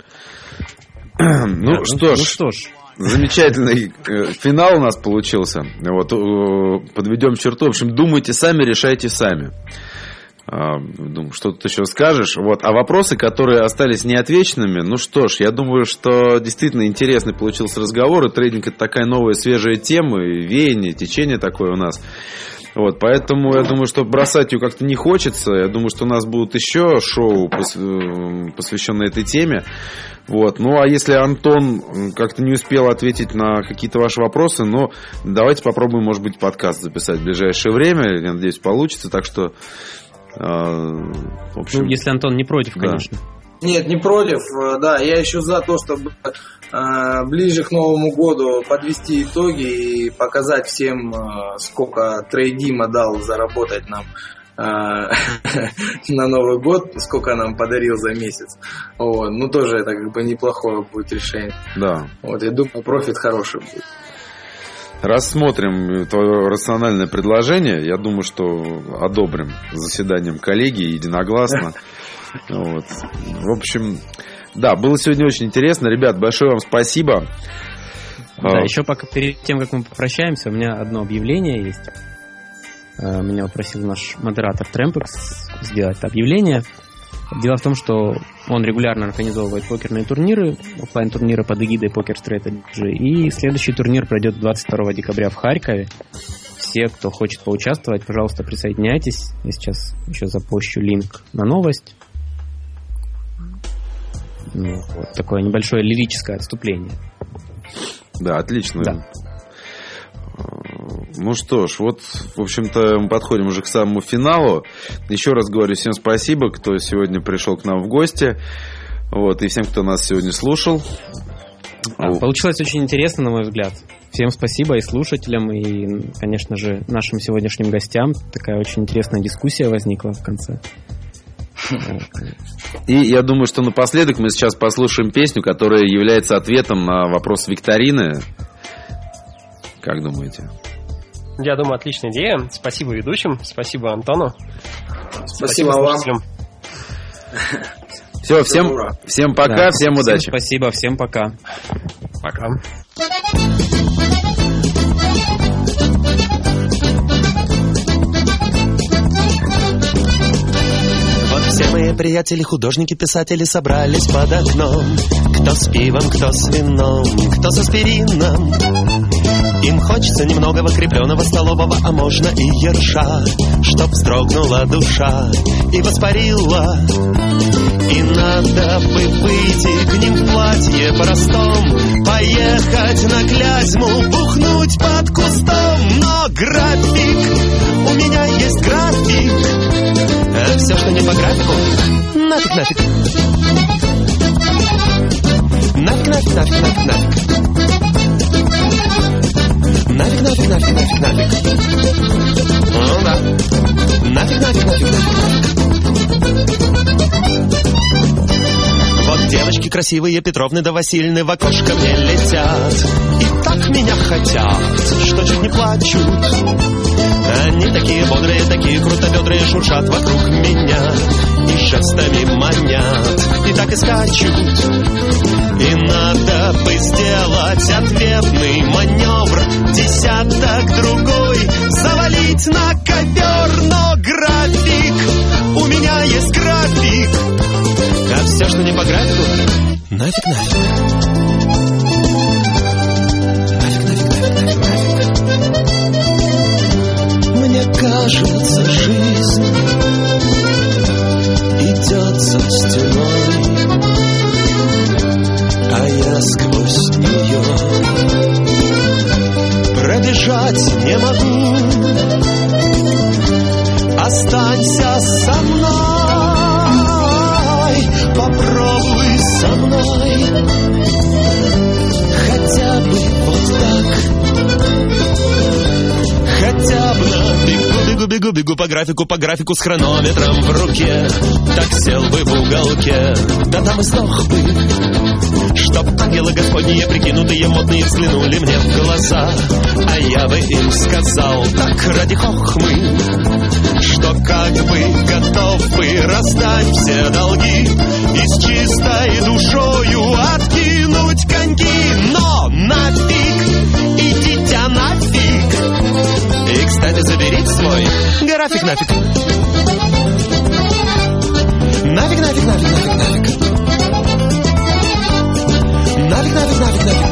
S2: Ну, что ж, ну что ж, замечательный финал у нас получился. Вот, подведем черту. В общем, думайте сами, решайте сами. Думаю, что тут еще скажешь. Вот. А вопросы, которые остались неотвеченными, ну что ж, я думаю, что действительно интересный получился разговор. И трейдинг — это такая новая свежая тема, и веяние, течение такое у нас. Вот, поэтому я думаю, что бросать ее как-то не хочется. Я думаю, что у нас будут еще шоу, посвященные этой теме. Вот. Ну, а если Антон как-то не успел ответить на какие-то ваши вопросы, ну, давайте попробуем, может быть, подкаст записать в ближайшее время. Я надеюсь, получится. Так что, э, в общем...
S4: Ну, если Антон не против,
S2: да.
S4: конечно.
S3: Нет, не против. Да, я еще за то, чтобы э, ближе к Новому году подвести итоги и показать всем, э, сколько трейдима дал заработать нам на Новый год, сколько нам подарил за месяц. Вот. Ну, тоже это как бы неплохое будет решение.
S2: Да.
S3: Вот, я думаю, профит хороший будет.
S2: Рассмотрим твое рациональное предложение. Я думаю, что одобрим заседанием коллегии единогласно. Вот. В общем, да, было сегодня очень интересно. Ребят, большое вам спасибо.
S4: Да, еще пока перед тем, как мы попрощаемся, у меня одно объявление есть. Меня попросил наш модератор Тремпекс сделать это объявление. Дело в том, что он регулярно организовывает покерные турниры, офлайн-турниры под эгидой Poker Strategy. И следующий турнир пройдет двадцать второго декабря в Харькове. Все, кто хочет поучаствовать, пожалуйста, присоединяйтесь. Я сейчас еще запущу линк на новость. Ну, вот такое небольшое лирическое отступление.
S2: Да, отлично.
S4: Да.
S2: Ну что ж, вот, в общем-то, мы подходим уже к самому финалу. Еще раз говорю всем спасибо, кто сегодня пришел к нам в гости. Вот, и всем, кто нас сегодня слушал.
S4: Да, получилось очень интересно, на мой взгляд. Всем спасибо и слушателям, и, конечно же, нашим сегодняшним гостям. Такая очень интересная дискуссия возникла в конце.
S2: И я думаю, что напоследок мы сейчас послушаем песню, которая является ответом на вопрос викторины. Как думаете?
S5: Я думаю, отличная идея. Спасибо ведущим, спасибо Антону.
S3: Спасибо, спасибо вам.
S2: Все, всем, всем пока, да, всем удачи.
S4: Всем спасибо, всем пока.
S5: Пока.
S6: Все мои приятели, художники, писатели собрались под окном. Кто с пивом, кто с вином, кто с аспирином. Им хочется немного крепленого столового, а можно и ерша, чтоб вздрогнула душа и воспарила. И надо бы выйти к ним в платье простом, поехать на Клязьму, бухнуть под кустом. Но график, у меня есть график. А все, что не по графику, нафиг, нафиг. Нафиг, нафиг, нафиг, нафиг, нафиг. Нафиг, нафиг, нафиг, нафиг, нафиг. Ну да. Нафиг, нафиг, нафиг, нафиг, нафиг. Вот девочки красивые, Петровны да Васильны в окошко мне летят. И так меня хотят, что чуть не плачут. Они такие бодрые, такие крутобедрые, шуршат вокруг меня и жестами манят, и так и скачут. И надо бы сделать ответный маневр, десяток другой завалить на ковер. Но график, у меня есть график, а все, что не по графику, нафиг, нафиг. Нафиг, нафиг, нафиг, нафиг, нафиг. Мне кажется, жизнь идет за стеной, а я сквозь нее пробежать не могу. Останься со мной, попробуй со мной, хотя бы вот так. Хотя бы бегу, бегу, бегу, бегу по графику, по графику с хронометром в руке. Так сел бы в уголке, да там и сдох бы, чтоб ангелы господние, прикинутые модные, взглянули мне в глаза. А я бы им сказал так ради хохмы, что как бы готов бы раздать все долги и с чистой душою откинуть коньки. Но нафиг, идите нафиг. И, кстати, заберите свой график нафиг. Нафиг, нафиг, нафиг, нафиг, нафиг. Нафиг, нафиг, нафиг, нафиг.